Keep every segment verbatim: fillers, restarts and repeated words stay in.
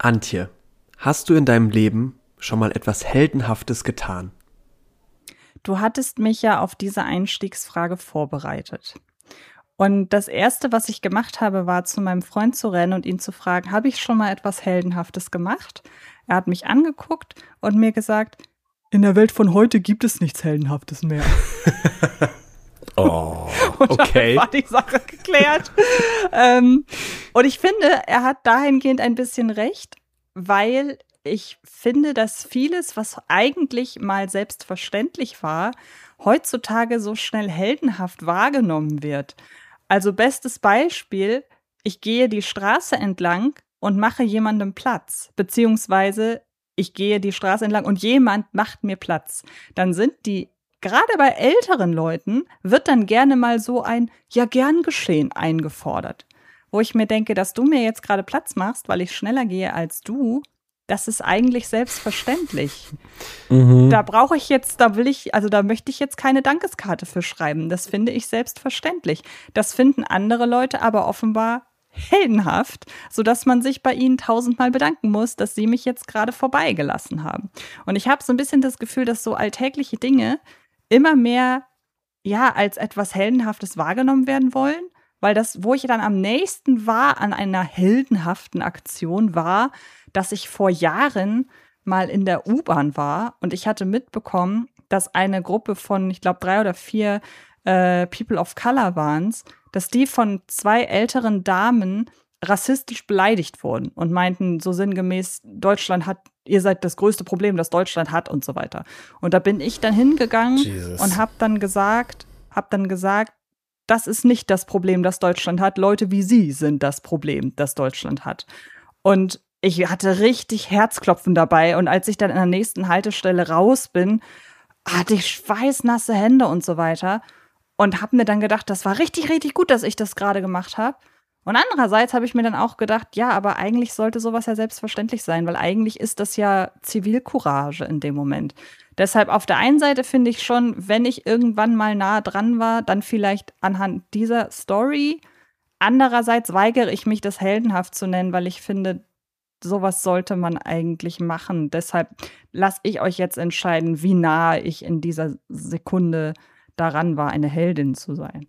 Antje, hast du in deinem Leben schon mal etwas Heldenhaftes getan? Du hattest mich ja auf diese Einstiegsfrage vorbereitet. Und das Erste, was ich gemacht habe, war, zu meinem Freund zu rennen und ihn zu fragen, habe ich schon mal etwas Heldenhaftes gemacht? Er hat mich angeguckt und mir gesagt, in der Welt von heute gibt es nichts Heldenhaftes mehr. Oh, und okay. Damit war die Sache geklärt. ähm, und ich finde, er hat dahingehend ein bisschen recht, weil ich finde, dass vieles, was eigentlich mal selbstverständlich war, heutzutage so schnell heldenhaft wahrgenommen wird. Also bestes Beispiel, ich gehe die Straße entlang und mache jemandem Platz, beziehungsweise ich gehe die Straße entlang und jemand macht mir Platz. Dann sind die, gerade bei älteren Leuten, wird dann gerne mal so ein ja gern geschehen eingefordert. Wo ich mir denke, dass du mir jetzt gerade Platz machst, weil ich schneller gehe als du, das ist eigentlich selbstverständlich. Mhm. Da brauche ich jetzt, da will ich, also da möchte ich jetzt keine Dankeskarte für schreiben. Das finde ich selbstverständlich. Das finden andere Leute aber offenbar heldenhaft, sodass man sich bei ihnen tausendmal bedanken muss, dass sie mich jetzt gerade vorbeigelassen haben. Und ich habe so ein bisschen das Gefühl, dass so alltägliche Dinge immer mehr, ja, als etwas Heldenhaftes wahrgenommen werden wollen, weil das, wo ich dann am nächsten war an einer heldenhaften Aktion, war, dass ich vor Jahren mal in der U-Bahn war und ich hatte mitbekommen, dass eine Gruppe von, ich glaube, drei oder vier äh, People of Color waren, dass die von zwei älteren Damen rassistisch beleidigt wurden und meinten so sinngemäß, Deutschland hat, ihr seid das größte Problem, das Deutschland hat und so weiter. Und da bin ich dann hingegangen Jesus. und habe dann gesagt, habe dann gesagt, das ist nicht das Problem, das Deutschland hat. Leute wie Sie sind das Problem, das Deutschland hat. Und ich hatte richtig Herzklopfen dabei. Und als ich dann in der nächsten Haltestelle raus bin, hatte ich schweißnasse Hände und so weiter. Und habe mir dann gedacht, das war richtig, richtig gut, dass ich das gerade gemacht habe. Und andererseits habe ich mir dann auch gedacht, ja, aber eigentlich sollte sowas ja selbstverständlich sein, weil eigentlich ist das ja Zivilcourage in dem Moment. Deshalb auf der einen Seite finde ich schon, wenn ich irgendwann mal nah dran war, dann vielleicht anhand dieser Story. Andererseits weigere ich mich, das heldenhaft zu nennen, weil ich finde, sowas sollte man eigentlich machen. Deshalb lasse ich euch jetzt entscheiden, wie nahe ich in dieser Sekunde daran war, eine Heldin zu sein.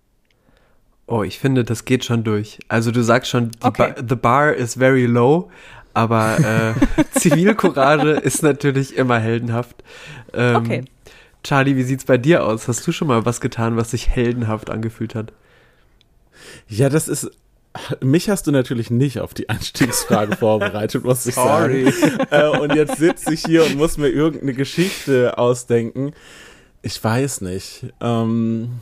Oh, ich finde, das geht schon durch. Also du sagst schon, die okay. Bar, the bar is very low, aber äh, Zivilcourage ist natürlich immer heldenhaft. Ähm, okay. Charlie, wie sieht's bei dir aus? Hast du schon mal was getan, was sich heldenhaft angefühlt hat? Ja, das ist, mich hast du natürlich nicht auf die Einstiegsfrage vorbereitet, muss ich Sorry. sagen. Äh, und jetzt sitze ich hier und muss mir irgendeine Geschichte ausdenken. Ich weiß nicht. Ähm,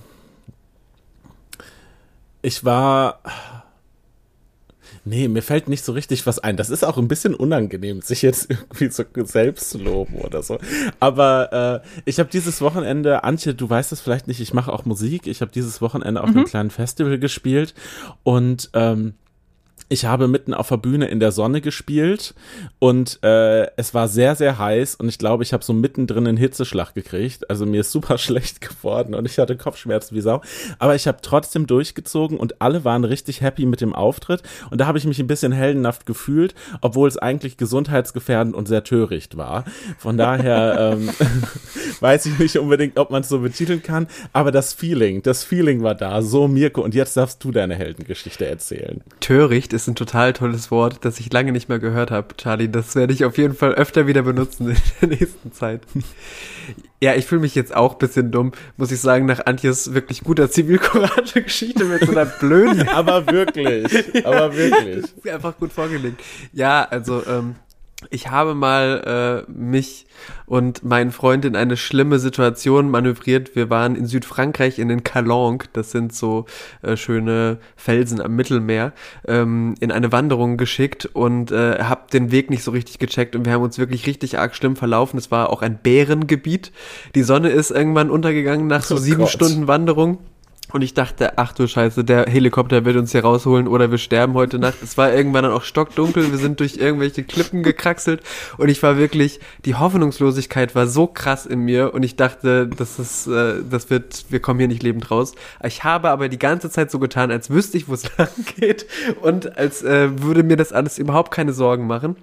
ich war... Nee, mir fällt nicht so richtig was ein. Das ist auch ein bisschen unangenehm, sich jetzt irgendwie so selbst zu loben oder so. Aber äh, ich habe dieses Wochenende, Antje, du weißt es vielleicht nicht, ich mache auch Musik. Ich habe dieses Wochenende auf mhm. einem kleinen Festival gespielt und ähm, ich habe mitten auf der Bühne in der Sonne gespielt und äh, es war sehr, sehr heiß und ich glaube, ich habe so mittendrin einen Hitzeschlag gekriegt. Also mir ist super schlecht geworden und ich hatte Kopfschmerzen wie Sau. Aber ich habe trotzdem durchgezogen und alle waren richtig happy mit dem Auftritt und da habe ich mich ein bisschen heldenhaft gefühlt, obwohl es eigentlich gesundheitsgefährdend und sehr töricht war. Von daher ähm, weiß ich nicht unbedingt, ob man es so betiteln kann, aber das Feeling, das Feeling war da. So, Mirko, und jetzt darfst du deine Heldengeschichte erzählen. Töricht ist ein total tolles Wort, das ich lange nicht mehr gehört habe, Charlie. Das werde ich auf jeden Fall öfter wieder benutzen in der nächsten Zeit. Ja, ich fühle mich jetzt auch ein bisschen dumm, muss ich sagen, nach Antjes wirklich guter Zivilcourage-Geschichte mit so einer blöden... aber wirklich, ja, aber wirklich. Einfach gut vorgelegt. Ja, also ähm, ich habe mal äh, mich und meinen Freund in eine schlimme Situation manövriert. Wir waren in Südfrankreich in den Calanques, das sind so äh, schöne Felsen am Mittelmeer, ähm, in eine Wanderung geschickt und äh, hab den Weg nicht so richtig gecheckt und wir haben uns wirklich richtig arg schlimm verlaufen. Es war auch ein Bärengebiet. Die Sonne ist irgendwann untergegangen nach so oh sieben Gott. Stunden Wanderung. Und ich dachte, ach du Scheiße, der Helikopter wird uns hier rausholen oder wir sterben heute Nacht. Es war irgendwann dann auch stockdunkel, wir sind durch irgendwelche Klippen gekraxelt und ich war wirklich, die Hoffnungslosigkeit war so krass in mir und ich dachte, das ist, äh, das wird, wir kommen hier nicht lebend raus. Ich habe aber die ganze Zeit so getan, als wüsste ich, wo es lang geht und als äh, würde mir das alles überhaupt keine Sorgen machen.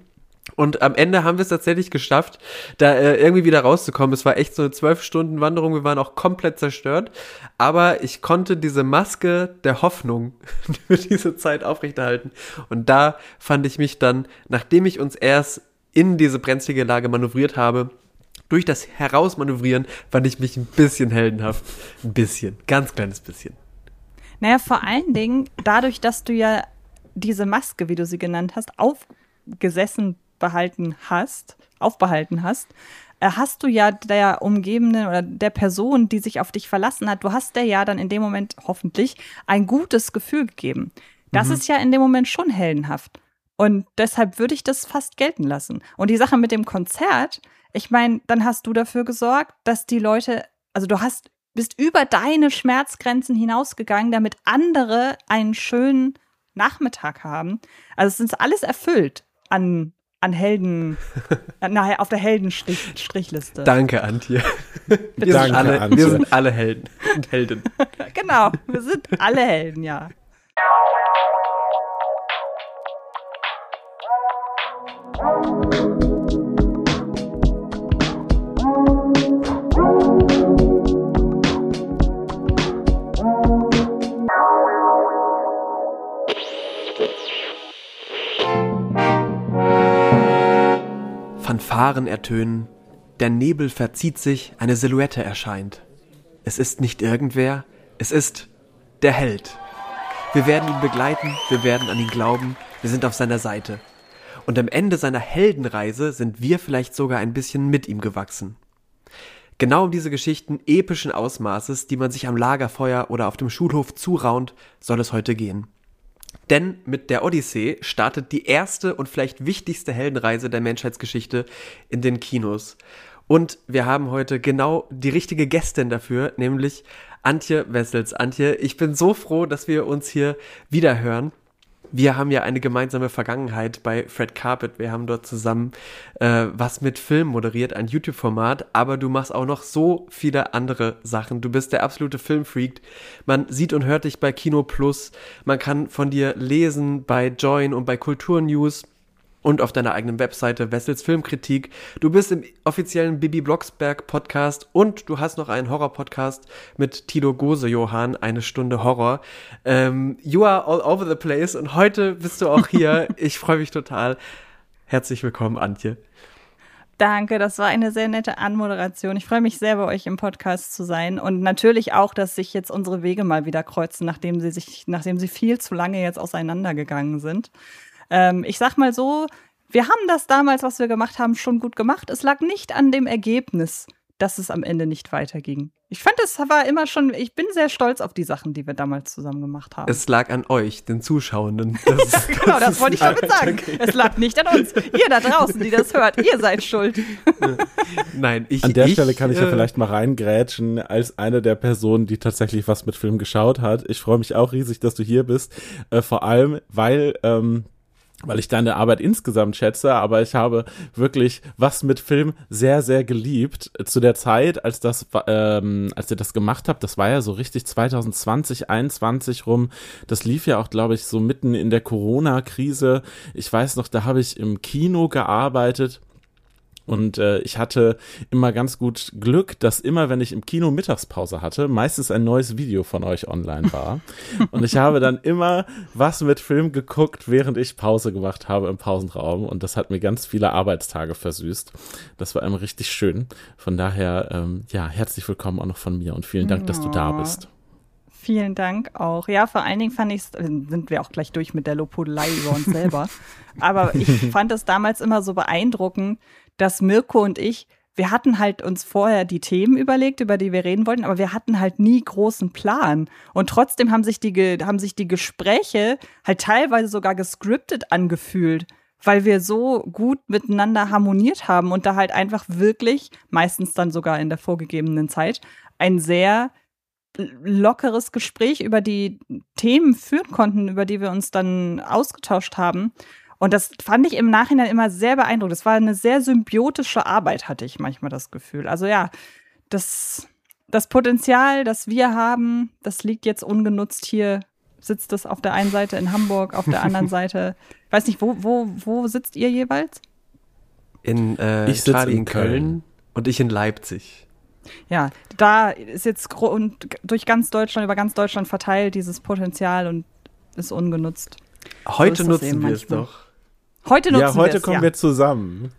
Und am Ende haben wir es tatsächlich geschafft, da äh, irgendwie wieder rauszukommen. Es war echt so eine zwölf Stunden Wanderung. Wir waren auch komplett zerstört. Aber ich konnte diese Maske der Hoffnung für diese Zeit aufrechterhalten. Und da fand ich mich dann, nachdem ich uns erst in diese brenzlige Lage manövriert habe, durch das Herausmanövrieren fand ich mich ein bisschen heldenhaft. Ein bisschen, ganz kleines bisschen. Naja, vor allen Dingen dadurch, dass du ja diese Maske, wie du sie genannt hast, aufgesessen behalten hast, aufbehalten hast, äh, hast du ja der Umgebenden oder der Person, die sich auf dich verlassen hat, du hast der ja dann in dem Moment hoffentlich ein gutes Gefühl gegeben. Das mhm. ist ja in dem Moment schon heldenhaft. Und deshalb würde ich das fast gelten lassen. Und die Sache mit dem Konzert, ich meine, dann hast du dafür gesorgt, dass die Leute, also du hast, bist über deine Schmerzgrenzen hinausgegangen, damit andere einen schönen Nachmittag haben. Also es ist alles erfüllt an An Helden, nachher auf der Heldenstrichliste. Danke, Antje. Wir, Danke, sind alle, Antje. wir sind alle Helden und Helden. Genau, wir sind alle Helden, ja. Fanfaren ertönen, der Nebel verzieht sich, eine Silhouette erscheint. Es ist nicht irgendwer, es ist der Held. Wir werden ihn begleiten, wir werden an ihn glauben, wir sind auf seiner Seite. Und am Ende seiner Heldenreise sind wir vielleicht sogar ein bisschen mit ihm gewachsen. Genau um diese Geschichten epischen Ausmaßes, die man sich am Lagerfeuer oder auf dem Schulhof zuraunt, soll es heute gehen. Denn mit der Odyssee startet die erste und vielleicht wichtigste Heldenreise der Menschheitsgeschichte in den Kinos. Und wir haben heute genau die richtige Gästin dafür, nämlich Antje Wessels. Antje, ich bin so froh, dass wir uns hier wiederhören. Wir haben ja eine gemeinsame Vergangenheit bei Fred Carpet. Wir haben dort zusammen äh, was mit Film moderiert, ein YouTube-Format. Aber du machst auch noch so viele andere Sachen. Du bist der absolute Filmfreak. Man sieht und hört dich bei Kino Plus. Man kann von dir lesen bei Join und bei Kultur News. Und auf deiner eigenen Webseite Wessels Filmkritik. Du bist im offiziellen Bibi Blocksberg Podcast und du hast noch einen Horror-Podcast mit Tilo Gose-Johann, eine Stunde Horror. Ähm, you are all over the place und heute bist du auch hier. Ich freue mich total. Herzlich willkommen, Antje. Danke, das war eine sehr nette Anmoderation. Ich freue mich sehr, bei euch im Podcast zu sein und natürlich auch, dass sich jetzt unsere Wege mal wieder kreuzen, nachdem sie sich, nachdem sie viel zu lange jetzt auseinandergegangen sind. Ähm, ich sag mal so, wir haben das damals, was wir gemacht haben, schon gut gemacht. Es lag nicht an dem Ergebnis, dass es am Ende nicht weiterging. Ich fand, es war immer schon, ich bin sehr stolz auf die Sachen, die wir damals zusammen gemacht haben. Es lag an euch, den Zuschauenden. Das, ja, genau, das, das wollte ich damit sagen. Okay. Es lag nicht an uns. Ihr da draußen, die das hört, ihr seid schuld. Nein, ich An der ich, Stelle kann ich ja äh, vielleicht mal reingrätschen, als eine der Personen, die tatsächlich was mit Film geschaut hat. Ich freue mich auch riesig, dass du hier bist. Äh, vor allem, weil ähm, weil ich deine Arbeit insgesamt schätze, aber ich habe wirklich was mit Film sehr, sehr geliebt. Zu der Zeit, als das, ähm, als ihr das gemacht habt, das war ja so richtig zwanzig zwanzig, einundzwanzig rum. Das lief ja auch, glaube ich, so mitten in der Corona-Krise. Ich weiß noch, da habe ich im Kino gearbeitet. Und äh, ich hatte immer ganz gut Glück, dass immer, wenn ich im Kino Mittagspause hatte, meistens ein neues Video von euch online war. Und ich habe dann immer was mit Film geguckt, während ich Pause gemacht habe im Pausenraum. Und das hat mir ganz viele Arbeitstage versüßt. Das war immer richtig schön. Von daher, ähm, ja, herzlich willkommen auch noch von mir und vielen Dank, dass du da bist. Vielen Dank auch. Ja, vor allen Dingen fand ich, sind wir auch gleich durch mit der Lobhudelei über uns selber. Aber ich fand es damals immer so beeindruckend, dass Mirko und ich, wir hatten halt uns vorher die Themen überlegt, über die wir reden wollten, aber wir hatten halt nie großen Plan. Und trotzdem haben sich die, haben sich die Gespräche halt teilweise sogar gescriptet angefühlt, weil wir so gut miteinander harmoniert haben und da halt einfach wirklich, meistens dann sogar in der vorgegebenen Zeit, ein sehr lockeres Gespräch über die Themen führen konnten, über die wir uns dann ausgetauscht haben. Und das fand ich im Nachhinein immer sehr beeindruckend. Das war eine sehr symbiotische Arbeit, hatte ich manchmal das Gefühl. Also ja, das, das Potenzial, das wir haben, das liegt jetzt ungenutzt hier. Sitzt es auf der einen Seite in Hamburg, auf der anderen Seite, ich weiß nicht, wo, wo, wo sitzt ihr jeweils? in äh, ich sitze Charlie in in Köln. Köln und ich in Leipzig. Ja, da ist jetzt gro- und durch ganz Deutschland, über ganz Deutschland verteilt dieses Potenzial und ist ungenutzt. Heute so nutzen wir es doch. Heute nutzen ja, heute wir es, kommen ja. wir zusammen.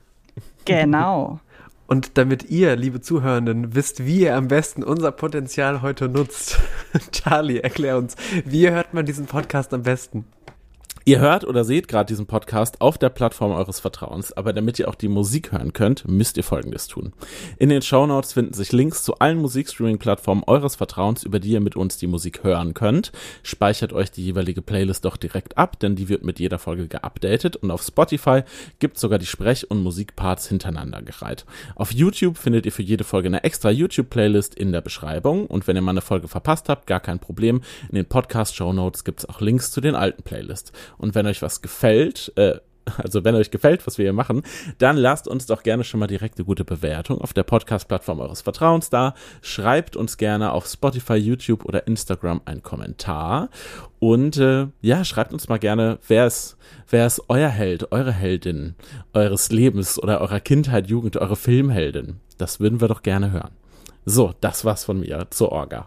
Genau. Und damit ihr, liebe Zuhörenden, wisst, wie ihr am besten unser Potenzial heute nutzt, Charlie, erklär uns, wie hört man diesen Podcast am besten? Ihr hört oder seht gerade diesen Podcast auf der Plattform eures Vertrauens, aber damit ihr auch die Musik hören könnt, müsst ihr Folgendes tun. In den Shownotes finden sich Links zu allen Musikstreaming-Plattformen eures Vertrauens, über die ihr mit uns die Musik hören könnt. Speichert euch die jeweilige Playlist doch direkt ab, denn die wird mit jeder Folge geupdatet und auf Spotify gibt's sogar die Sprech- und Musikparts hintereinander gereiht. Auf YouTube findet ihr für jede Folge eine extra YouTube-Playlist in der Beschreibung und wenn ihr mal eine Folge verpasst habt, gar kein Problem. In den Podcast-Shownotes gibt's auch Links zu den alten Playlists. Und wenn euch was gefällt, äh, also wenn euch gefällt, was wir hier machen, dann lasst uns doch gerne schon mal direkt eine gute Bewertung auf der Podcast-Plattform eures Vertrauens da. Schreibt uns gerne auf Spotify, YouTube oder Instagram einen Kommentar. Und äh, ja, schreibt uns mal gerne, wer ist, wer ist euer Held, eure Heldin eures Lebens oder eurer Kindheit, Jugend, eure Filmheldin. Das würden wir doch gerne hören. So, das war's von mir zur Orga.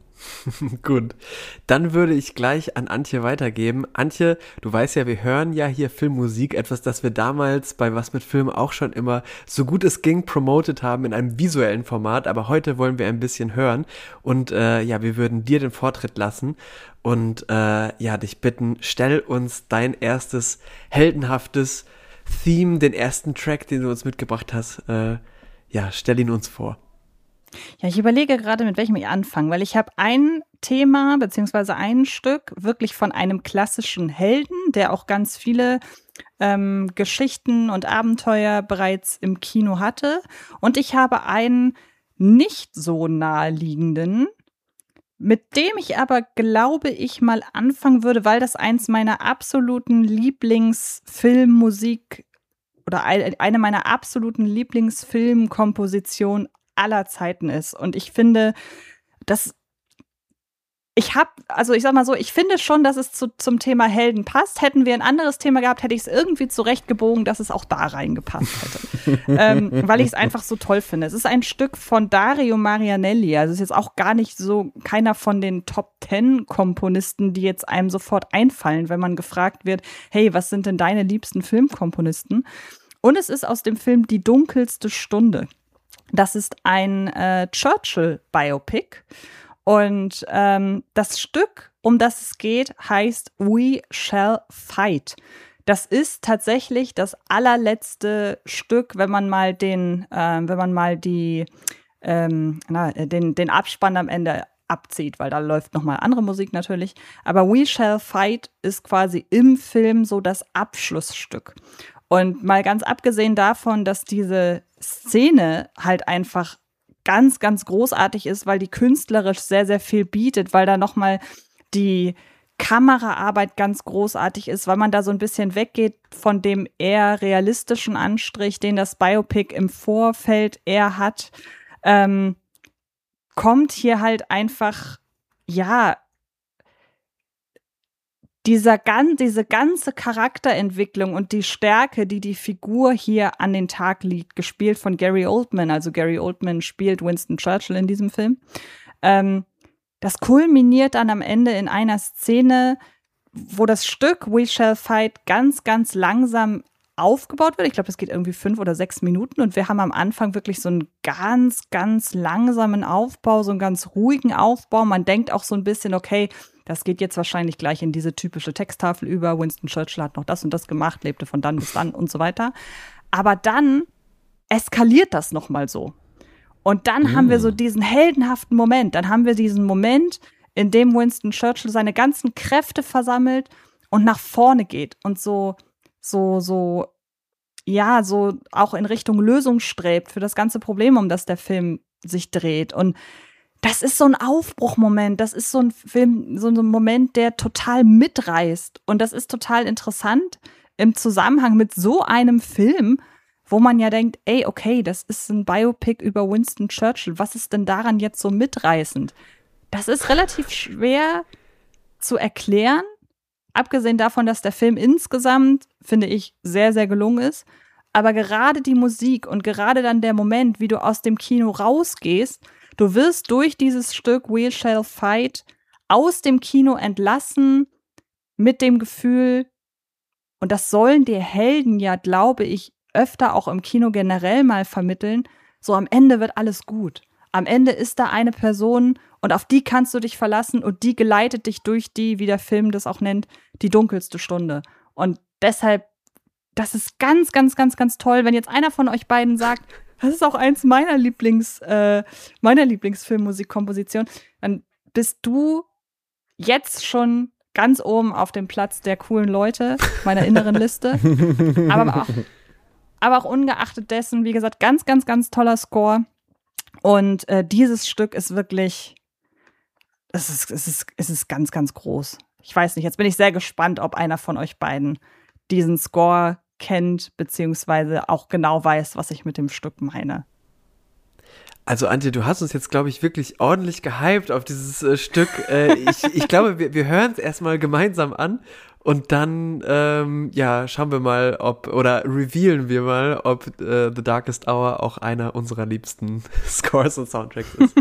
Gut, dann würde ich gleich an Antje weitergeben. Antje, du weißt ja, wir hören ja hier Filmmusik, etwas, das wir damals bei Was mit Film auch schon immer so gut es ging promotet haben in einem visuellen Format, aber heute wollen wir ein bisschen hören und äh, ja, wir würden dir den Vortritt lassen und äh, ja, dich bitten, stell uns dein erstes heldenhaftes Theme, den ersten Track, den du uns mitgebracht hast, äh, ja, stell ihn uns vor. Ja, ich überlege gerade, mit welchem ich anfange, weil ich habe ein Thema beziehungsweise ein Stück wirklich von einem klassischen Helden, der auch ganz viele ähm, Geschichten und Abenteuer bereits im Kino hatte. Und ich habe einen nicht so naheliegenden, mit dem ich aber, glaube ich, mal anfangen würde, weil das eins meiner absoluten Lieblingsfilmmusik oder eine meiner absoluten Lieblingsfilmkompositionen aller Zeiten ist. Und ich finde, dass ich habe, also ich sag mal so, ich finde schon, dass es zu, zum Thema Helden passt. Hätten wir ein anderes Thema gehabt, hätte ich es irgendwie zurechtgebogen, dass es auch da reingepasst hätte. ähm, weil ich es einfach so toll finde. Es ist ein Stück von Dario Marianelli. Also es ist jetzt auch gar nicht so keiner von den Top Ten Komponisten, die jetzt einem sofort einfallen, wenn man gefragt wird, hey, was sind denn deine liebsten Filmkomponisten? Und es ist aus dem Film Die dunkelste Stunde. Das ist ein äh, Churchill-Biopic und ähm, das Stück, um das es geht, heißt We Shall Fight. Das ist tatsächlich das allerletzte Stück, wenn man mal den, äh, wenn man mal die, ähm, na, den, den Abspann am Ende abzieht, weil da läuft noch mal andere Musik natürlich. Aber We Shall Fight ist quasi im Film so das Abschlussstück. Und mal ganz abgesehen davon, dass diese Szene halt einfach ganz, ganz großartig ist, weil die künstlerisch sehr, sehr viel bietet, weil da nochmal die Kameraarbeit ganz großartig ist, weil man da so ein bisschen weggeht von dem eher realistischen Anstrich, den das Biopic im Vorfeld eher hat, ähm, kommt hier halt einfach, ja, Dieser, diese ganze Charakterentwicklung und die Stärke, die die Figur hier an den Tag legt, gespielt von Gary Oldman, also Gary Oldman spielt Winston Churchill in diesem Film, ähm, das kulminiert dann am Ende in einer Szene, wo das Stück We Shall Fight ganz, ganz langsam aufgebaut wird. Ich glaube, das geht irgendwie fünf oder sechs Minuten und wir haben am Anfang wirklich so einen ganz, ganz langsamen Aufbau, so einen ganz ruhigen Aufbau. Man denkt auch so ein bisschen, okay, das geht jetzt wahrscheinlich gleich in diese typische Texttafel über. Winston Churchill hat noch das und das gemacht, lebte von dann bis dann und so weiter. Aber dann eskaliert das nochmal so. Und dann mm. haben wir so diesen heldenhaften Moment. Dann haben wir diesen Moment, in dem Winston Churchill seine ganzen Kräfte versammelt und nach vorne geht und so, so, so, ja, so auch in Richtung Lösung strebt für das ganze Problem, um das der Film sich dreht. Und das ist so ein Aufbruchmoment, das ist so ein Film, so ein Moment, der total mitreißt. Und das ist total interessant im Zusammenhang mit so einem Film, wo man ja denkt, ey, okay, das ist ein Biopic über Winston Churchill. Was ist denn daran jetzt so mitreißend? Das ist relativ schwer zu erklären, abgesehen davon, dass der Film insgesamt, finde ich, sehr, sehr gelungen ist. Aber gerade die Musik und gerade dann der Moment, wie du aus dem Kino rausgehst, du wirst durch dieses Stück We Shall Fight aus dem Kino entlassen mit dem Gefühl, und das sollen dir Helden ja, glaube ich, öfter auch im Kino generell mal vermitteln, so am Ende wird alles gut. Am Ende ist da eine Person und auf die kannst du dich verlassen und die geleitet dich durch die, wie der Film das auch nennt, die dunkelste Stunde. Und deshalb, das ist ganz, ganz, ganz, ganz toll, wenn jetzt einer von euch beiden sagt, das ist auch eins meiner Lieblings, äh, meiner Lieblingsfilmmusikkomposition, dann bist du jetzt schon ganz oben auf dem Platz der coolen Leute meiner inneren Liste. Aber auch, aber auch ungeachtet dessen, wie gesagt, ganz, ganz, ganz toller Score. Und äh, dieses Stück ist wirklich, es ist, es ist, es ist ganz, ganz groß. Ich weiß nicht, jetzt bin ich sehr gespannt, ob einer von euch beiden diesen Score kennt, beziehungsweise auch genau weiß, was ich mit dem Stück meine. Also Antje, du hast uns jetzt, glaube ich, wirklich ordentlich gehypt auf dieses äh, Stück. Äh, ich, ich glaube, wir, wir hören es erstmal gemeinsam an und dann, ähm, ja, schauen wir mal, ob, oder revealen wir mal, ob äh, The Darkest Hour auch einer unserer liebsten Scores und Soundtracks ist.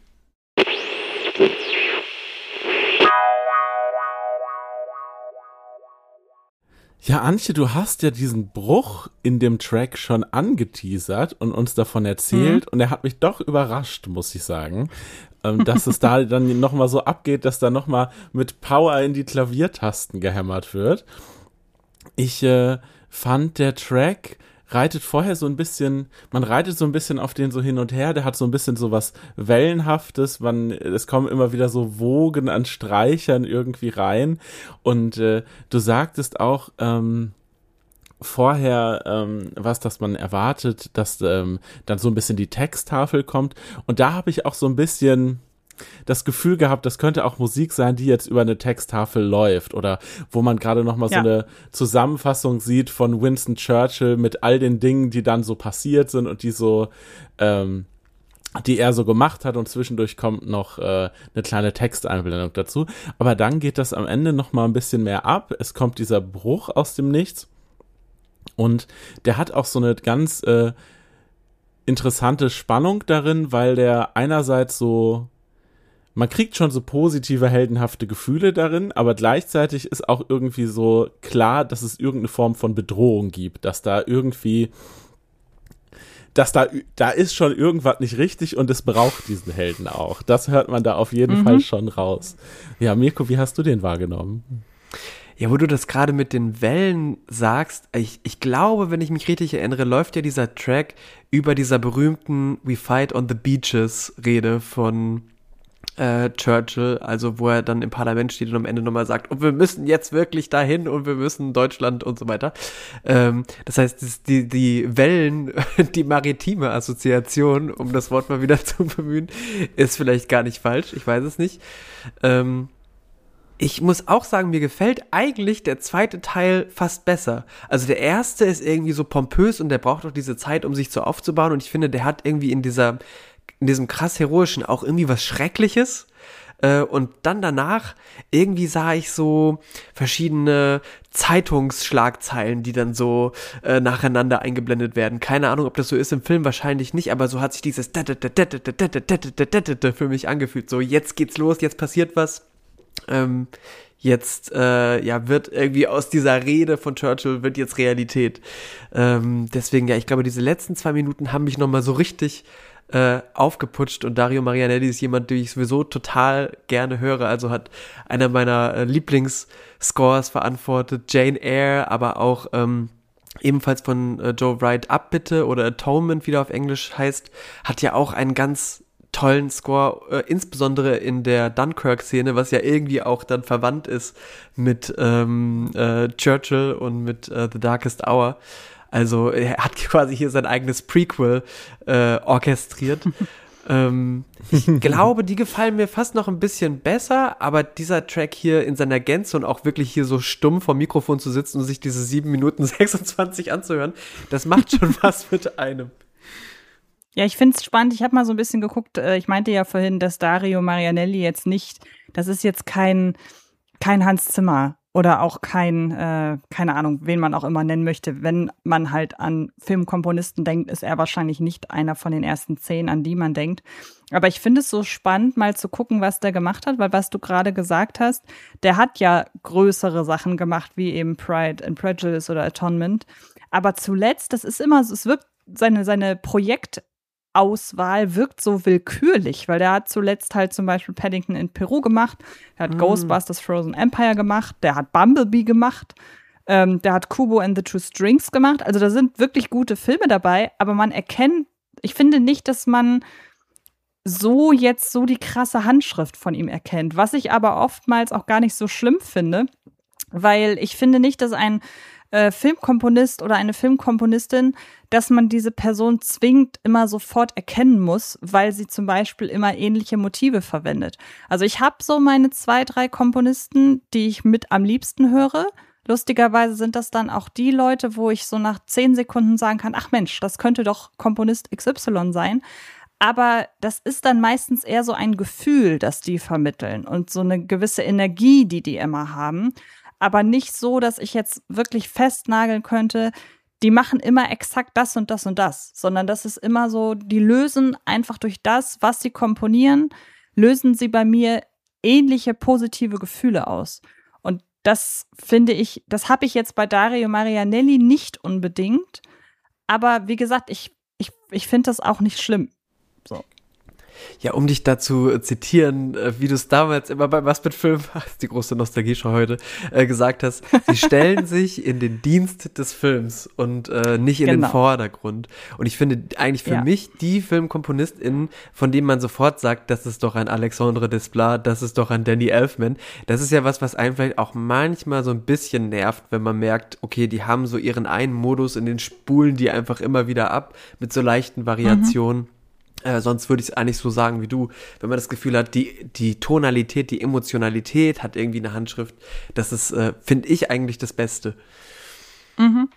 Ja, Antje, du hast ja diesen Bruch in dem Track schon angeteasert und uns davon erzählt mhm. und er hat mich doch überrascht, muss ich sagen, ähm, dass es da dann nochmal so abgeht, dass da nochmal mit Power in die Klaviertasten gehämmert wird. Ich äh, fand, der Track reitet vorher so ein bisschen, man reitet so ein bisschen auf den so hin und her, der hat so ein bisschen so was Wellenhaftes, man, es kommen immer wieder so Wogen an Streichern irgendwie rein und äh, du sagtest auch ähm, vorher ähm, was, dass man erwartet, dass ähm, dann so ein bisschen die Texttafel kommt und da habe ich auch so ein bisschen das Gefühl gehabt, das könnte auch Musik sein, die jetzt über eine Texttafel läuft oder wo man gerade noch mal ja. so eine Zusammenfassung sieht von Winston Churchill mit all den Dingen, die dann so passiert sind und die so, ähm, die er so gemacht hat und zwischendurch kommt noch äh, eine kleine Texteinblendung dazu. Aber dann geht das am Ende noch mal ein bisschen mehr ab. Es kommt dieser Bruch aus dem Nichts und der hat auch so eine ganz äh, interessante Spannung darin, weil der einerseits so man kriegt schon so positive, heldenhafte Gefühle darin, aber gleichzeitig ist auch irgendwie so klar, dass es irgendeine Form von Bedrohung gibt, dass da irgendwie, dass da, da ist schon irgendwas nicht richtig und es braucht diesen Helden auch. Das hört man da auf jeden mhm. Fall schon raus. Ja, Mirko, wie hast du den wahrgenommen? Ja, wo du das gerade mit den Wellen sagst, ich, ich glaube, wenn ich mich richtig erinnere, läuft ja dieser Track über dieser berühmten We Fight on the Beaches Rede von Äh, Churchill, also wo er dann im Parlament steht und am Ende nochmal sagt, und wir müssen jetzt wirklich dahin und wir müssen Deutschland und so weiter. Ähm, das heißt, das, die, die Wellen, die maritime Assoziation, um das Wort mal wieder zu bemühen, ist vielleicht gar nicht falsch, ich weiß es nicht. Ähm, ich muss auch sagen, mir gefällt eigentlich der zweite Teil fast besser. Also der erste ist irgendwie so pompös und der braucht auch diese Zeit, um sich so aufzubauen und ich finde, der hat irgendwie in dieser in diesem krass Heroischen auch irgendwie was Schreckliches äh, und dann danach irgendwie sah ich so verschiedene Zeitungsschlagzeilen, die dann so äh, nacheinander eingeblendet werden. Keine Ahnung, ob das so ist im Film, wahrscheinlich nicht, aber so hat sich dieses für mich angefühlt. So, jetzt geht's los, jetzt passiert was. Ähm, jetzt äh, ja wird irgendwie aus dieser Rede von Churchill wird jetzt Realität. Ähm, deswegen, ja, ich glaube, diese letzten zwei Minuten haben mich nochmal so richtig Äh, aufgeputscht und Dario Marianelli ist jemand, den ich sowieso total gerne höre, also hat einer meiner äh, Lieblingsscores verantwortet, Jane Eyre, aber auch ähm, ebenfalls von äh, Joe Wright Abbitte oder Atonement, wie der auf Englisch heißt, hat ja auch einen ganz tollen Score, äh, insbesondere in der Dunkirk-Szene, was ja irgendwie auch dann verwandt ist mit ähm, äh, Churchill und mit äh, The Darkest Hour. Also er hat quasi hier sein eigenes Prequel äh, orchestriert. ähm, ich glaube, die gefallen mir fast noch ein bisschen besser, aber dieser Track hier in seiner Gänze und auch wirklich hier so stumm vor dem Mikrofon zu sitzen und sich diese sieben Minuten sechsundzwanzig anzuhören, das macht schon was mit einem. Ja, ich finde es spannend. Ich habe mal so ein bisschen geguckt. Äh, ich meinte ja vorhin, dass Dario Marianelli jetzt nicht, das ist jetzt kein, kein Hans Zimmer oder auch kein, äh, keine Ahnung, wen man auch immer nennen möchte. Wenn man halt an Filmkomponisten denkt, ist er wahrscheinlich nicht einer von den ersten zehn, an die man denkt. Aber ich finde es so spannend, mal zu gucken, was der gemacht hat, weil was du gerade gesagt hast, der hat ja größere Sachen gemacht, wie eben Pride and Prejudice oder Atonement. Aber zuletzt, das ist immer so, es wirkt, seine, seine Projektauswahl wirkt so willkürlich, weil der hat zuletzt halt zum Beispiel Paddington in Peru gemacht, der hat mm. Ghostbusters Frozen Empire gemacht, der hat Bumblebee gemacht, ähm, der hat Kubo and the Two Strings gemacht. Also da sind wirklich gute Filme dabei, aber man erkennt, ich finde nicht, dass man so jetzt so die krasse Handschrift von ihm erkennt, was ich aber oftmals auch gar nicht so schlimm finde, weil ich finde nicht, dass ein äh, Filmkomponist oder eine Filmkomponistin, dass man diese Person zwingend immer sofort erkennen muss, weil sie zum Beispiel immer ähnliche Motive verwendet. Also ich habe so meine zwei, drei Komponisten, die ich mit am liebsten höre. Lustigerweise sind das dann auch die Leute, wo ich so nach zehn Sekunden sagen kann, ach Mensch, das könnte doch Komponist X Y sein. Aber das ist dann meistens eher so ein Gefühl, das die vermitteln und so eine gewisse Energie, die die immer haben. Aber nicht so, dass ich jetzt wirklich festnageln könnte, die machen immer exakt das und das und das, sondern das ist immer so, die lösen einfach durch das, was sie komponieren, lösen sie bei mir ähnliche positive Gefühle aus. Und das finde ich, das habe ich jetzt bei Dario Marianelli nicht unbedingt. Aber wie gesagt, ich, ich, ich finde das auch nicht schlimm. So. Ja, um dich dazu zu zitieren, wie du es damals immer bei Was mit Film, die große Nostalgie schon heute, äh, gesagt hast, sie stellen sich in den Dienst des Films und äh, nicht in genau. den Vordergrund. Und ich finde eigentlich für ja. mich die FilmkomponistInnen, von denen man sofort sagt, das ist doch ein Alexandre Desplat, das ist doch ein Danny Elfman, das ist ja was, was einen vielleicht auch manchmal so ein bisschen nervt, wenn man merkt, okay, die haben so ihren einen Modus, in den spulen die einfach immer wieder ab, mit so leichten Variationen. Mhm. Äh, sonst würde ich es eigentlich so sagen wie du, wenn man das Gefühl hat, die, die Tonalität, die Emotionalität hat irgendwie eine Handschrift, das ist, äh, finde ich, eigentlich das Beste. Mhm.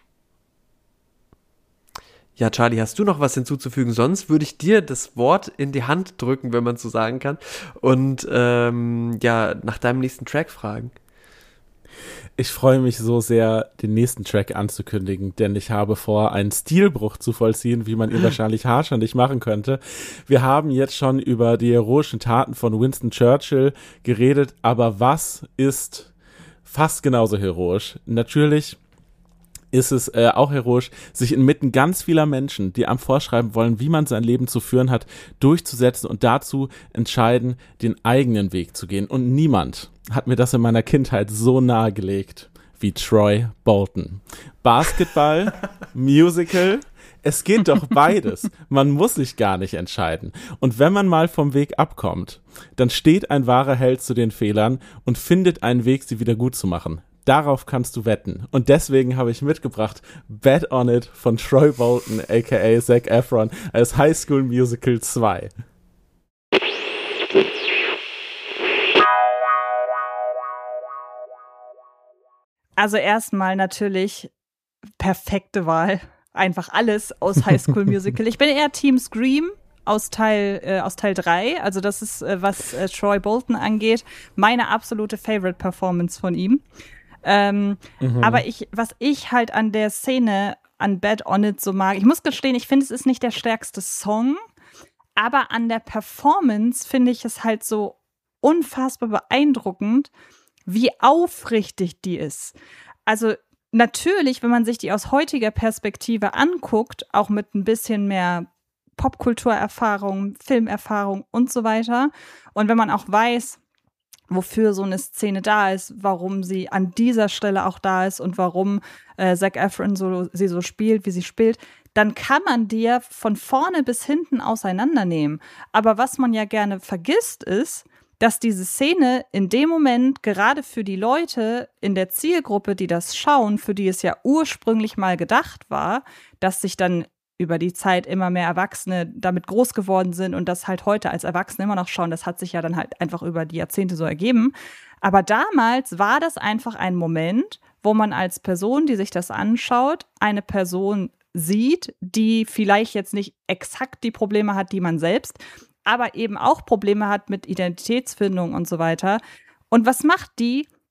Ja, Charlie, hast du noch was hinzuzufügen? Sonst würde ich dir das Wort in die Hand drücken, wenn man so sagen kann, und ähm, ja, nach deinem nächsten Track fragen. Ich freue mich so sehr, den nächsten Track anzukündigen, denn ich habe vor, einen Stilbruch zu vollziehen, wie man ihn wahrscheinlich harscher nicht machen könnte. Wir haben jetzt schon über die heroischen Taten von Winston Churchill geredet, aber was ist fast genauso heroisch? Natürlich ist es äh, auch heroisch, sich inmitten ganz vieler Menschen, die einem vorschreiben wollen, wie man sein Leben zu führen hat, durchzusetzen und dazu entscheiden, den eigenen Weg zu gehen. Und niemand hat mir das in meiner Kindheit so nahegelegt wie Troy Bolton. Basketball, Musical, es geht doch beides. Man muss sich gar nicht entscheiden. Und wenn man mal vom Weg abkommt, dann steht ein wahrer Held zu den Fehlern und findet einen Weg, sie wieder gut zu machen. Darauf kannst du wetten. Und deswegen habe ich mitgebracht Bet on It von Troy Bolton, aka Zac Efron, als High School Musical zwei. Also erstmal natürlich perfekte Wahl. Einfach alles aus High School Musical. Ich bin eher Team Scream aus Teil äh, aus Teil drei. Also das ist, äh, was äh, Troy Bolton angeht, meine absolute Favorite-Performance von ihm. Ähm, mhm. Aber ich, was ich halt an der Szene, an Bet on It so mag, ich muss gestehen, ich finde, es ist nicht der stärkste Song, aber an der Performance finde ich es halt so unfassbar beeindruckend, wie aufrichtig die ist. Also natürlich, wenn man sich die aus heutiger Perspektive anguckt, auch mit ein bisschen mehr Popkulturerfahrung, Filmerfahrung und so weiter, und wenn man auch weiß, wofür so eine Szene da ist, warum sie an dieser Stelle auch da ist und warum äh, Zac Efron so, sie so spielt, wie sie spielt, dann kann man die ja von vorne bis hinten auseinandernehmen. Aber was man ja gerne vergisst, ist, dass diese Szene in dem Moment gerade für die Leute in der Zielgruppe, die das schauen, für die es ja ursprünglich mal gedacht war, dass sich dann über die Zeit immer mehr Erwachsene damit groß geworden sind und das halt heute als Erwachsene immer noch schauen, das hat sich ja dann halt einfach über die Jahrzehnte so ergeben. Aber damals war das einfach ein Moment, wo man als Person, die sich das anschaut, eine Person sieht, die vielleicht jetzt nicht exakt die Probleme hat, die man selbst, aber eben auch Probleme hat mit Identitätsfindung und so weiter. Und was macht die?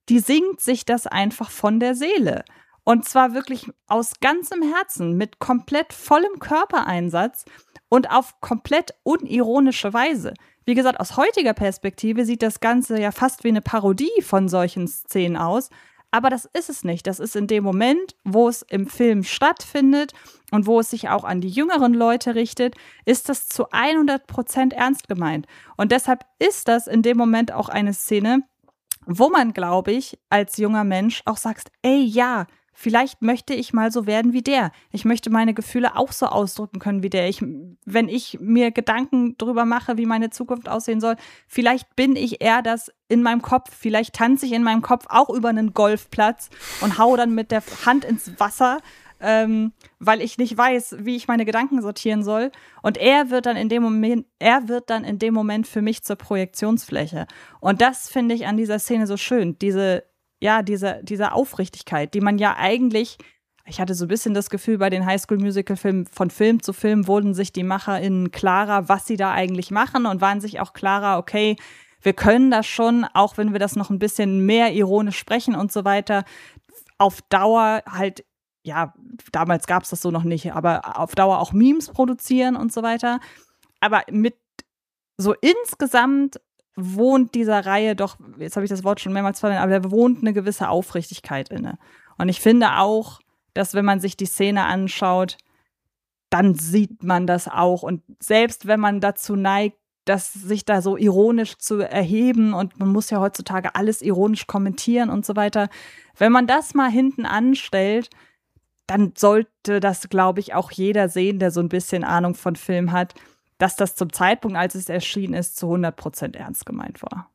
die singt sich das einfach von der Seele. Und zwar wirklich aus ganzem Herzen, mit komplett vollem Körpereinsatz und auf komplett unironische Weise. Wie gesagt, aus heutiger Perspektive sieht das Ganze ja fast wie eine Parodie von solchen Szenen aus. Aber das ist es nicht. Das ist in dem Moment, wo es im Film stattfindet und wo es sich auch an die jüngeren Leute richtet, ist das zu hundert Prozent ernst gemeint. Und deshalb ist das in dem Moment auch eine Szene, wo man, glaube ich, als junger Mensch auch sagt, ey, ja, vielleicht möchte ich mal so werden wie der. Ich möchte meine Gefühle auch so ausdrücken können wie der. Ich, wenn ich mir Gedanken drüber mache, wie meine Zukunft aussehen soll, vielleicht bin ich eher das in meinem Kopf. Vielleicht tanze ich in meinem Kopf auch über einen Golfplatz und hau dann mit der Hand ins Wasser, ähm, weil ich nicht weiß, wie ich meine Gedanken sortieren soll. Und er wird dann in dem Moment, er wird dann in dem Moment für mich zur Projektionsfläche. Und das finde ich an dieser Szene so schön. Diese Ja, diese, diese Aufrichtigkeit, die man ja eigentlich, ich hatte so ein bisschen das Gefühl, bei den Highschool-Musical-Filmen, von Film zu Film wurden sich die MacherInnen klarer, was sie da eigentlich machen und waren sich auch klarer, okay, wir können das schon, auch wenn wir das noch ein bisschen mehr ironisch sprechen und so weiter, auf Dauer halt, ja, damals gab es das so noch nicht, aber auf Dauer auch Memes produzieren und so weiter. Aber mit so insgesamt wohnt dieser Reihe doch, jetzt habe ich das Wort schon mehrmals verwendet, aber da wohnt eine gewisse Aufrichtigkeit inne. Und ich finde auch, dass wenn man sich die Szene anschaut, dann sieht man das auch. Und selbst wenn man dazu neigt, dass sich da so ironisch zu erheben und man muss ja heutzutage alles ironisch kommentieren und so weiter, wenn man das mal hinten anstellt, dann sollte das, glaube ich, auch jeder sehen, der so ein bisschen Ahnung von Film hat, dass das zum Zeitpunkt, als es erschienen ist, zu hundert Prozent ernst gemeint war.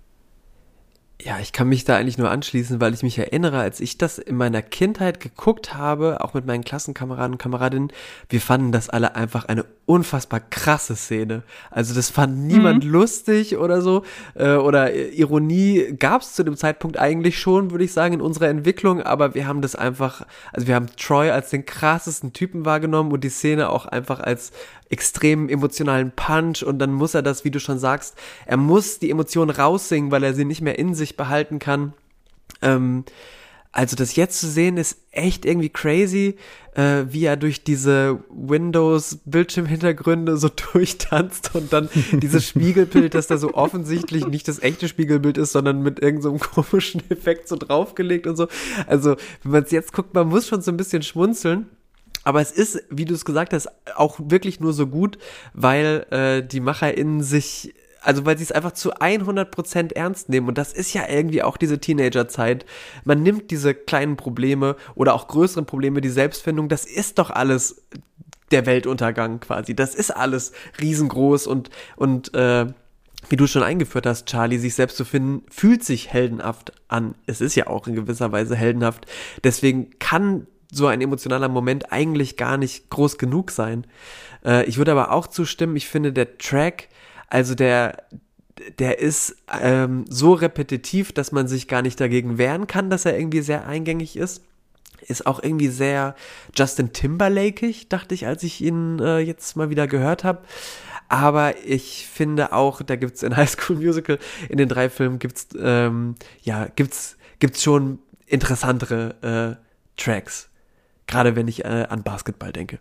Ja, ich kann mich da eigentlich nur anschließen, weil ich mich erinnere, als ich das in meiner Kindheit geguckt habe, auch mit meinen Klassenkameraden und Kameradinnen, wir fanden das alle einfach eine unfassbar krasse Szene. Also das fand niemand mhm. lustig oder so, äh, oder Ironie gab es zu dem Zeitpunkt eigentlich schon, würde ich sagen, in unserer Entwicklung, aber wir haben das einfach, also wir haben Troy als den krassesten Typen wahrgenommen und die Szene auch einfach als extrem emotionalen Punch und dann muss er das, wie du schon sagst, er muss die Emotionen raussingen, weil er sie nicht mehr in sich behalten kann. Ähm, also das jetzt zu sehen ist echt irgendwie crazy, äh, wie er durch diese Windows-Bildschirmhintergründe so durchtanzt und dann dieses Spiegelbild, das da so offensichtlich nicht das echte Spiegelbild ist, sondern mit irgendeinem so komischen Effekt so draufgelegt und so. Also wenn man es jetzt guckt, man muss schon so ein bisschen schmunzeln. Aber es ist, wie du es gesagt hast, auch wirklich nur so gut, weil äh, die MacherInnen sich, also weil sie es einfach zu hundert Prozent ernst nehmen. Und das ist ja irgendwie auch diese Teenagerzeit. Man nimmt diese kleinen Probleme oder auch größeren Probleme, die Selbstfindung, das ist doch alles der Weltuntergang quasi. Das ist alles riesengroß und, und äh, wie du schon eingeführt hast, Charlie, sich selbst zu finden, fühlt sich heldenhaft an. Es ist ja auch in gewisser Weise heldenhaft. Deswegen kann so ein emotionaler Moment eigentlich gar nicht groß genug sein. Äh, ich würde aber auch zustimmen, ich finde der Track, also der, der ist ähm, so repetitiv, dass man sich gar nicht dagegen wehren kann, dass er irgendwie sehr eingängig ist. Ist auch irgendwie sehr Justin Timberlake-ig, dachte ich, als ich ihn äh, jetzt mal wieder gehört habe. Aber ich finde auch, da gibt's in High School Musical, in den drei Filmen gibt's, ähm, ja, gibt's, gibt's schon interessantere äh, Tracks. Gerade wenn ich äh, an Basketball denke.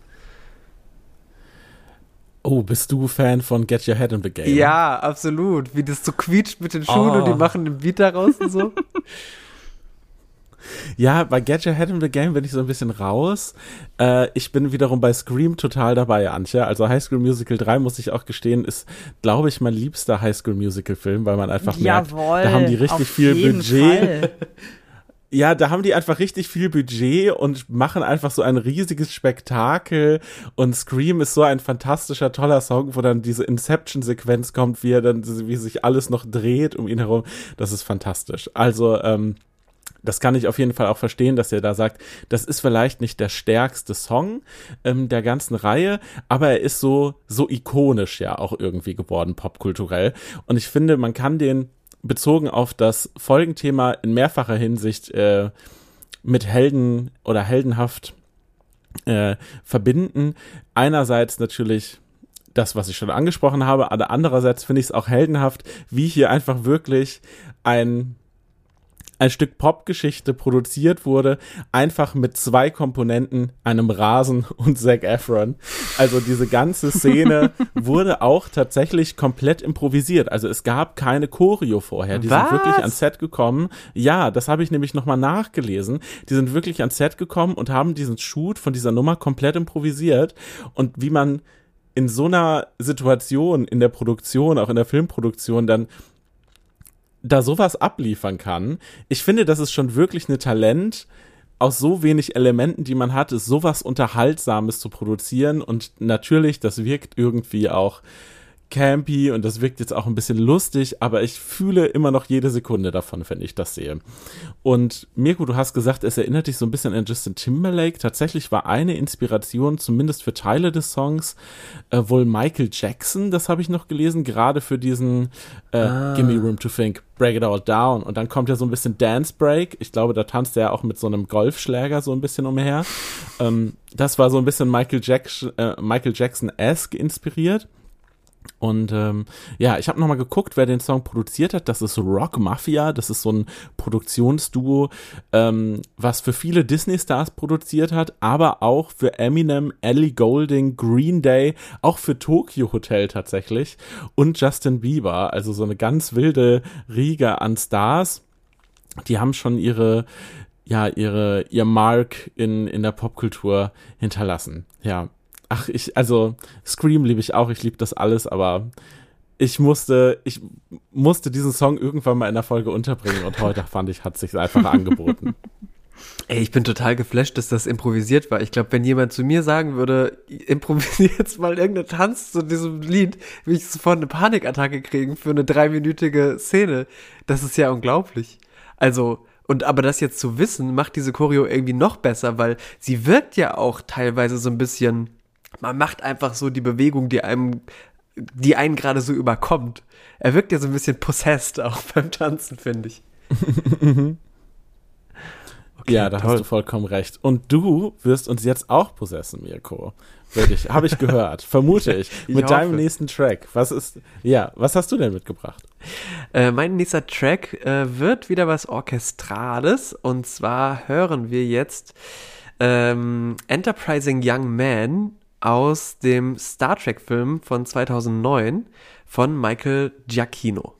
Oh, bist du Fan von Get Your Head in the Game? Ja, absolut. Wie das so quietscht mit den Schuhen oh. und die machen einen Beat daraus und so. Ja, bei Get Your Head in the Game bin ich so ein bisschen raus. Äh, ich bin wiederum bei Scream total dabei, Antje. Also High School Musical drei, muss ich auch gestehen, ist, glaube ich, mein liebster High School Musical Film, weil man einfach merkt, Jawohl, da haben die richtig viel Budget. Ja, da haben die einfach richtig viel Budget und machen einfach so ein riesiges Spektakel und Scream ist so ein fantastischer, toller Song, wo dann diese Inception-Sequenz kommt, wie er dann, wie sich alles noch dreht um ihn herum. Das ist fantastisch. Also, ähm, das kann ich auf jeden Fall auch verstehen, dass er da sagt, das ist vielleicht nicht der stärkste Song ähm, der ganzen Reihe, aber er ist so, so ikonisch ja auch irgendwie geworden, popkulturell. Und ich finde, man kann den bezogen auf das Folgenthema in mehrfacher Hinsicht äh, mit Helden oder heldenhaft äh, verbinden. Einerseits natürlich das, was ich schon angesprochen habe, aber andererseits finde ich es auch heldenhaft, wie hier einfach wirklich ein ein Stück Popgeschichte produziert wurde, einfach mit zwei Komponenten, einem Rasen und Zac Efron. Also diese ganze Szene wurde auch tatsächlich komplett improvisiert. Also es gab keine Choreo vorher. Die Was? sind wirklich ans Set gekommen. Ja, das habe ich nämlich nochmal nachgelesen. Die sind wirklich ans Set gekommen und haben diesen Shoot von dieser Nummer komplett improvisiert. Und wie man in so einer Situation, in der Produktion, auch in der Filmproduktion dann da sowas abliefern kann. Ich finde, das ist schon wirklich ein Talent, aus so wenig Elementen, die man hat, ist sowas Unterhaltsames zu produzieren und natürlich, das wirkt irgendwie auch campy und das wirkt jetzt auch ein bisschen lustig, aber ich fühle immer noch jede Sekunde davon, wenn ich das sehe. Und Mirko, du hast gesagt, es erinnert dich so ein bisschen an Justin Timberlake. Tatsächlich war eine Inspiration, zumindest für Teile des Songs, äh, wohl Michael Jackson, das habe ich noch gelesen, gerade für diesen äh, ah. Give me room to think, break it all down. Und dann kommt ja so ein bisschen Dance Break. Ich glaube, da tanzt er auch mit so einem Golfschläger so ein bisschen umher. Ähm, das war so ein bisschen Michael Jackson, äh, Michael Jackson-esque inspiriert. Und ähm, ja, ich habe nochmal geguckt, wer den Song produziert hat. Das ist Rock Mafia. Das ist so ein Produktionsduo, ähm, was für viele Disney-Stars produziert hat, aber auch für Eminem, Ellie Goulding, Green Day, auch für Tokyo Hotel tatsächlich und Justin Bieber. Also so eine ganz wilde Riege an Stars. Die haben schon ihre ja ihre ihr Mark in in der Popkultur hinterlassen. Ja. Ach, ich, also Scream liebe ich auch, ich liebe das alles, aber ich musste, ich musste diesen Song irgendwann mal in der Folge unterbringen und heute fand ich, hat es sich einfach angeboten. Ey, ich bin total geflasht, dass das improvisiert war. Ich glaube, wenn jemand zu mir sagen würde, improvisiert jetzt mal irgendeinen Tanz zu diesem Lied, würde ich sofort eine Panikattacke kriegen für eine dreiminütige Szene. Das ist ja unglaublich. Also, und aber das jetzt zu wissen, macht diese Choreo irgendwie noch besser, weil sie wirkt ja auch teilweise so ein bisschen. Man macht einfach so die Bewegung, die einem, die einen gerade so überkommt. Er wirkt ja so ein bisschen possessed auch beim Tanzen, finde ich. Okay, ja, da toll. Hast du vollkommen recht. Und du wirst uns jetzt auch possessen, Mirko. Würde ich, habe ich gehört, vermute ich. ich mit hoffe. Deinem nächsten Track. Was ist, ja, was hast du denn mitgebracht? Äh, mein nächster Track äh, wird wieder was Orchestrales. Und zwar hören wir jetzt ähm, Enterprising Young Man aus dem Star Trek-Film von zweitausendneun von Michael Giacchino.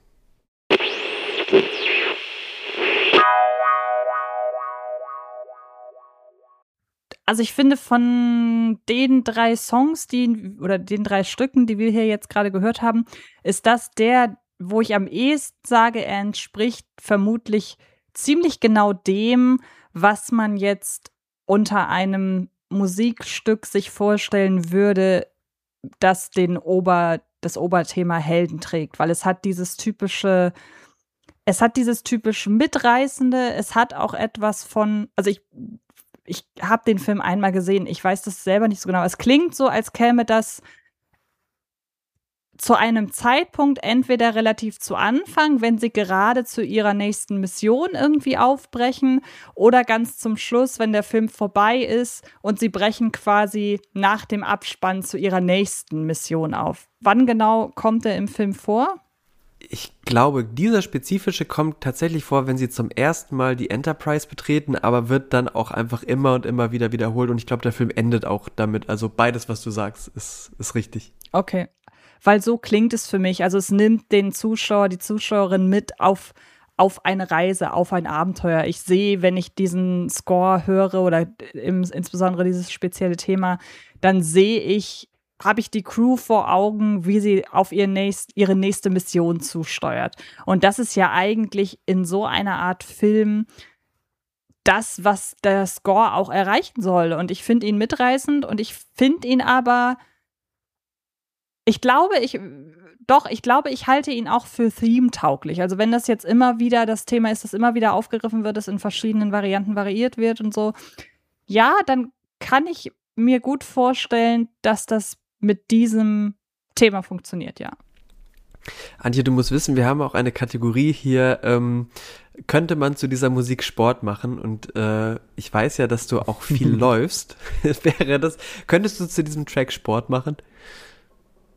Also ich finde, von den drei Songs, die oder den drei Stücken, die wir hier jetzt gerade gehört haben, ist das der, wo ich am ehesten sage, er entspricht vermutlich ziemlich genau dem, was man jetzt unter einem Musikstück sich vorstellen würde, das den Ober, das Oberthema Helden trägt, weil es hat dieses typische, es hat dieses typisch Mitreißende, es hat auch etwas von, also ich, ich habe den Film einmal gesehen, ich weiß das selber nicht so genau, es klingt so, als käme das zu einem Zeitpunkt entweder relativ zu Anfang, wenn sie gerade zu ihrer nächsten Mission irgendwie aufbrechen, oder ganz zum Schluss, wenn der Film vorbei ist und sie brechen quasi nach dem Abspann zu ihrer nächsten Mission auf. Wann genau kommt er im Film vor? Ich glaube, dieser spezifische kommt tatsächlich vor, wenn sie zum ersten Mal die Enterprise betreten, aber wird dann auch einfach immer und immer wieder wiederholt und ich glaube, der Film endet auch damit. Also beides, was du sagst, ist, ist richtig. Okay. Weil so klingt es für mich. Also es nimmt den Zuschauer, die Zuschauerin mit auf, auf eine Reise, auf ein Abenteuer. Ich sehe, wenn ich diesen Score höre oder im, insbesondere dieses spezielle Thema, dann sehe ich, habe ich die Crew vor Augen, wie sie auf ihr nächst, ihre nächste Mission zusteuert. Und das ist ja eigentlich in so einer Art Film das, was der Score auch erreichen soll. Und ich finde ihn mitreißend und ich finde ihn aber Ich glaube, ich, doch, ich glaube, ich halte ihn auch für theme-tauglich. Also wenn das jetzt immer wieder das Thema ist, das immer wieder aufgegriffen wird, das in verschiedenen Varianten variiert wird und so, ja, dann kann ich mir gut vorstellen, dass das mit diesem Thema funktioniert, ja. Antje, du musst wissen, wir haben auch eine Kategorie hier, ähm, könnte man zu dieser Musik Sport machen? Und äh, ich weiß ja, dass du auch viel läufst. Wäre das, könntest du zu diesem Track Sport machen?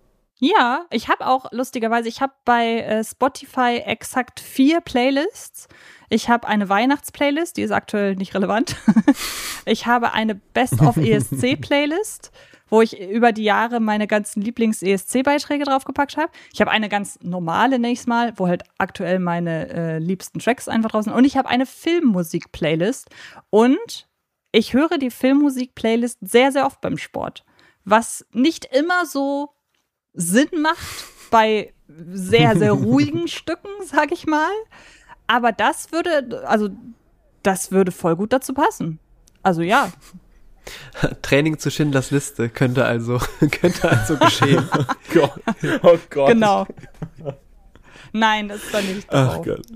Ja, ich habe auch lustigerweise, ich habe bei äh, Spotify exakt vier Playlists. Ich habe eine Weihnachtsplaylist, die ist aktuell nicht relevant. Ich habe eine Best-of-E S C-Playlist, wo ich über die Jahre meine ganzen Lieblings-E S C-Beiträge draufgepackt habe. Ich habe eine ganz normale nächstes Mal, wo halt aktuell meine äh, liebsten Tracks einfach draußen sind. Und ich habe eine Filmmusik-Playlist. Und ich höre die Filmmusik-Playlist sehr, sehr oft beim Sport. Was nicht immer so Sinn macht bei sehr, sehr ruhigen Stücken, sag ich mal. Aber das würde, also das würde voll gut dazu passen. Also ja. Training zu Schindlers Liste könnte also, könnte also geschehen. Oh Gott. Oh Gott. Genau. Nein, das ist da nicht drauf. Ach Gott.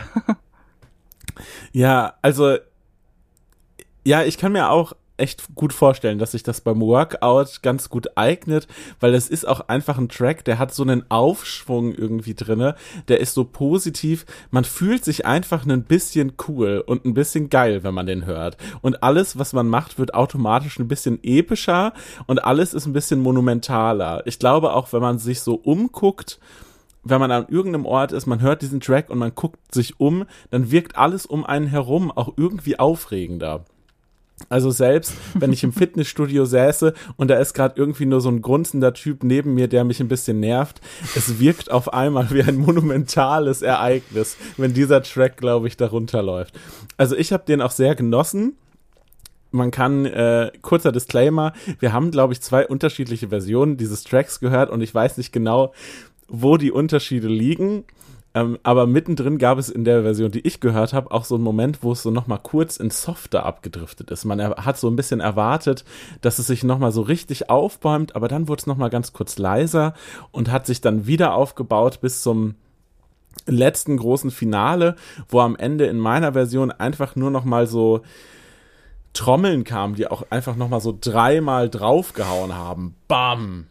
Ja, also ja, ich kann mir auch echt gut vorstellen, dass sich das beim Workout ganz gut eignet, weil es ist auch einfach ein Track, der hat so einen Aufschwung irgendwie drinne, der ist so positiv, man fühlt sich einfach ein bisschen cool und ein bisschen geil, wenn man den hört. Und alles, was man macht, wird automatisch ein bisschen epischer und alles ist ein bisschen monumentaler. Ich glaube auch, wenn man sich so umguckt, wenn man an irgendeinem Ort ist, man hört diesen Track und man guckt sich um, dann wirkt alles um einen herum auch irgendwie aufregender. Also selbst, wenn ich im Fitnessstudio säße und da ist gerade irgendwie nur so ein grunzender Typ neben mir, der mich ein bisschen nervt, es wirkt auf einmal wie ein monumentales Ereignis, wenn dieser Track, glaube ich, darunter läuft. Also ich habe den auch sehr genossen. Man kann, äh, kurzer Disclaimer, wir haben, glaube ich, zwei unterschiedliche Versionen dieses Tracks gehört und ich weiß nicht genau, wo die Unterschiede liegen. Ähm, aber mittendrin gab es in der Version, die ich gehört habe, auch so einen Moment, wo es so nochmal kurz in softer abgedriftet ist. Man er- hat so ein bisschen erwartet, dass es sich nochmal so richtig aufbäumt, aber dann wurde es nochmal ganz kurz leiser und hat sich dann wieder aufgebaut bis zum letzten großen Finale, wo am Ende in meiner Version einfach nur nochmal so Trommeln kamen, die auch einfach nochmal so dreimal draufgehauen haben. Bam!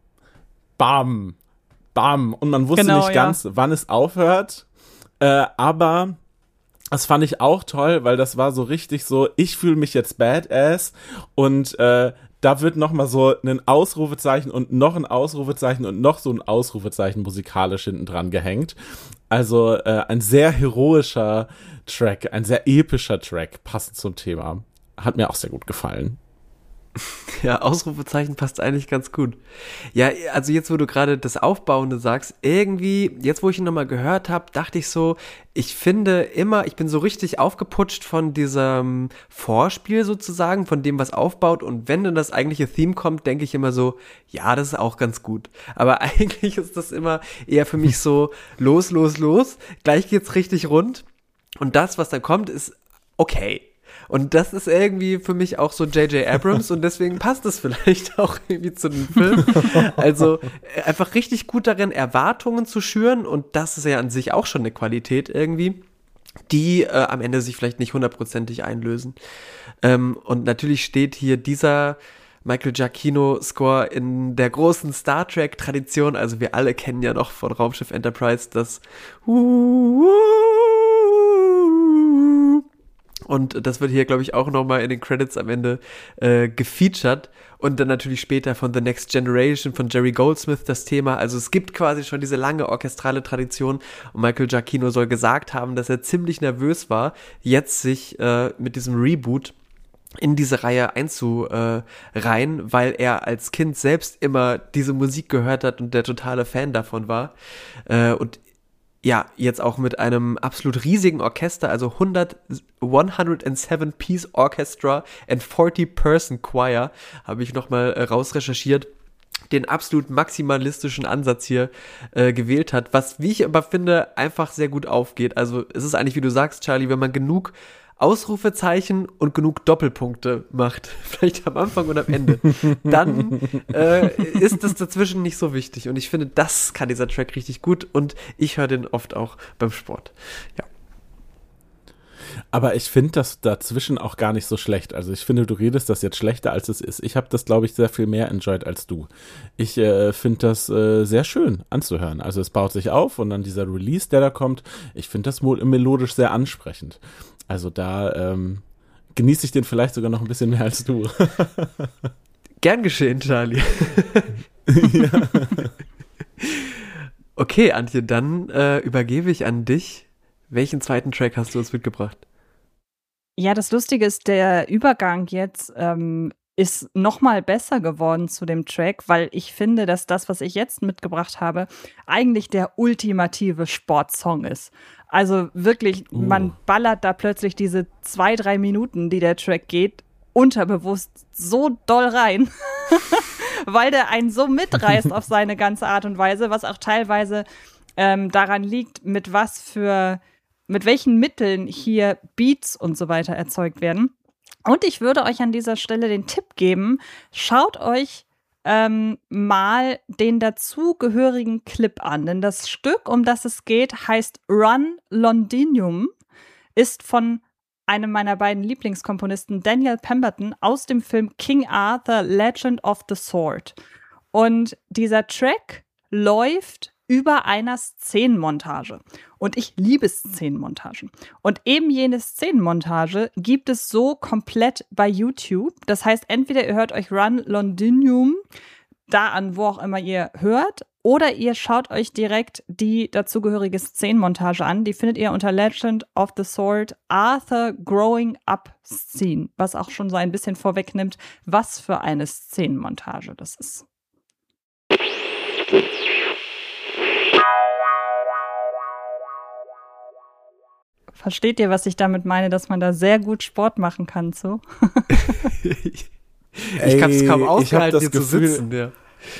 Bam! Bam. Und man wusste genau, nicht ganz, ja. wann es aufhört. Äh, aber das fand ich auch toll, weil das war so richtig so, ich fühle mich jetzt badass und äh, da wird nochmal so ein Ausrufezeichen und noch ein Ausrufezeichen und noch so ein Ausrufezeichen musikalisch hinten dran gehängt. Also äh, ein sehr heroischer Track, ein sehr epischer Track, passend zum Thema. Hat mir auch sehr gut gefallen. Ja, Ausrufezeichen passt eigentlich ganz gut. Ja, also jetzt, wo du gerade das Aufbauende sagst, irgendwie, jetzt, wo ich ihn nochmal gehört habe, dachte ich so, ich finde immer, ich bin so richtig aufgeputscht von diesem Vorspiel sozusagen, von dem, was aufbaut. Und wenn dann das eigentliche Theme kommt, denke ich immer so, ja, das ist auch ganz gut. Aber eigentlich ist das immer eher für mich so, los, los, los, gleich geht's richtig rund. Und das, was dann kommt, ist okay. Und das ist irgendwie für mich auch so J J Abrams und deswegen passt es vielleicht auch irgendwie zu dem Film. Also einfach richtig gut darin, Erwartungen zu schüren und das ist ja an sich auch schon eine Qualität irgendwie, die äh, am Ende sich vielleicht nicht hundertprozentig einlösen. Ähm, und natürlich steht hier dieser Michael Giacchino-Score in der großen Star Trek-Tradition. Also wir alle kennen ja noch von Raumschiff Enterprise das und das wird hier, glaube ich, auch nochmal in den Credits am Ende äh, gefeatured. Und dann natürlich später von The Next Generation von Jerry Goldsmith das Thema. Also es gibt quasi schon diese lange orchestrale Tradition. Und Michael Giacchino soll gesagt haben, dass er ziemlich nervös war, jetzt sich äh, mit diesem Reboot in diese Reihe einzureihen, weil er als Kind selbst immer diese Musik gehört hat und der totale Fan davon war. Äh, und ja, jetzt auch mit einem absolut riesigen Orchester, also hundert, hundertsieben Piece Orchestra and forty Person Choir, habe ich nochmal äh, rausrecherchiert, den absolut maximalistischen Ansatz hier äh, gewählt hat, was, wie ich aber finde, einfach sehr gut aufgeht. Also es ist eigentlich, wie du sagst, Charlie, wenn man genug Ausrufezeichen und genug Doppelpunkte macht, vielleicht am Anfang und am Ende, dann äh, ist das dazwischen nicht so wichtig. Und ich finde, das kann dieser Track richtig gut und ich höre den oft auch beim Sport. Ja. Aber ich finde das dazwischen auch gar nicht so schlecht. Also ich finde, du redest das jetzt schlechter, als es ist. Ich habe das, glaube ich, sehr viel mehr enjoyed als du. Ich äh, finde das äh, sehr schön anzuhören. Also es baut sich auf und dann dieser Release, der da kommt, ich finde das wohl melodisch sehr ansprechend. Also da ähm, genieße ich den vielleicht sogar noch ein bisschen mehr als du. Gern geschehen, Charlie. Ja. Okay, Antje, dann äh, übergebe ich an dich. Welchen zweiten Track hast du uns mitgebracht? Ja, das Lustige ist, der Übergang jetzt ähm, ist noch mal besser geworden zu dem Track, weil ich finde, dass das, was ich jetzt mitgebracht habe, eigentlich der ultimative Sportsong ist. Also wirklich, Uh. man ballert da plötzlich diese zwei, drei Minuten, die der Track geht, unterbewusst so doll rein, weil der einen so mitreißt auf seine ganze Art und Weise, was auch teilweise ähm, daran liegt, mit was für, mit welchen Mitteln hier Beats und so weiter erzeugt werden. Und ich würde euch an dieser Stelle den Tipp geben, schaut euch ähm, mal den dazugehörigen Clip an. Denn das Stück, um das es geht, heißt Run Londinium, ist von einem meiner beiden Lieblingskomponisten, Daniel Pemberton, aus dem Film King Arthur, Legend of the Sword. Und dieser Track läuft über einer Szenenmontage. Und ich liebe Szenenmontagen. Und eben jene Szenenmontage gibt es so komplett bei YouTube. Das heißt, entweder ihr hört euch Run Londinium da an, wo auch immer ihr hört, oder ihr schaut euch direkt die dazugehörige Szenenmontage an. Die findet ihr unter Legend of the Sword Arthur Growing Up Scene, was auch schon so ein bisschen vorwegnimmt, was für eine Szenenmontage das ist. Versteht ihr, was ich damit meine, dass man da sehr gut Sport machen kann, so? Ich kann es kaum ausgehalten, hier Gefühl, zu sitzen. Ja.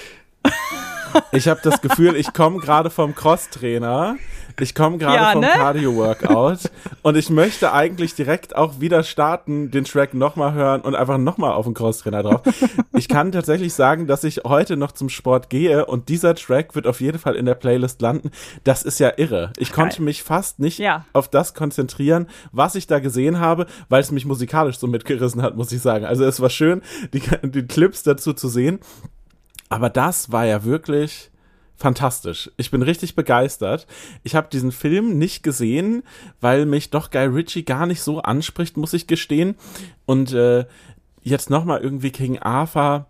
Ich habe das Gefühl, ich komme gerade vom Crosstrainer, ich komme gerade ja, vom ne? Cardio-Workout und ich möchte eigentlich direkt auch wieder starten, den Track nochmal hören und einfach nochmal auf den Crosstrainer drauf. Ich kann tatsächlich sagen, dass ich heute noch zum Sport gehe und dieser Track wird auf jeden Fall in der Playlist landen. Das ist ja irre. Ich Geil. konnte mich fast nicht ja. auf das konzentrieren, was ich da gesehen habe, weil es mich musikalisch so mitgerissen hat, muss ich sagen. Also es war schön, die, die Clips dazu zu sehen. Aber das war ja wirklich fantastisch. Ich bin richtig begeistert. Ich habe diesen Film nicht gesehen, weil mich doch Guy Ritchie gar nicht so anspricht, muss ich gestehen. Und äh, jetzt nochmal irgendwie King Arthur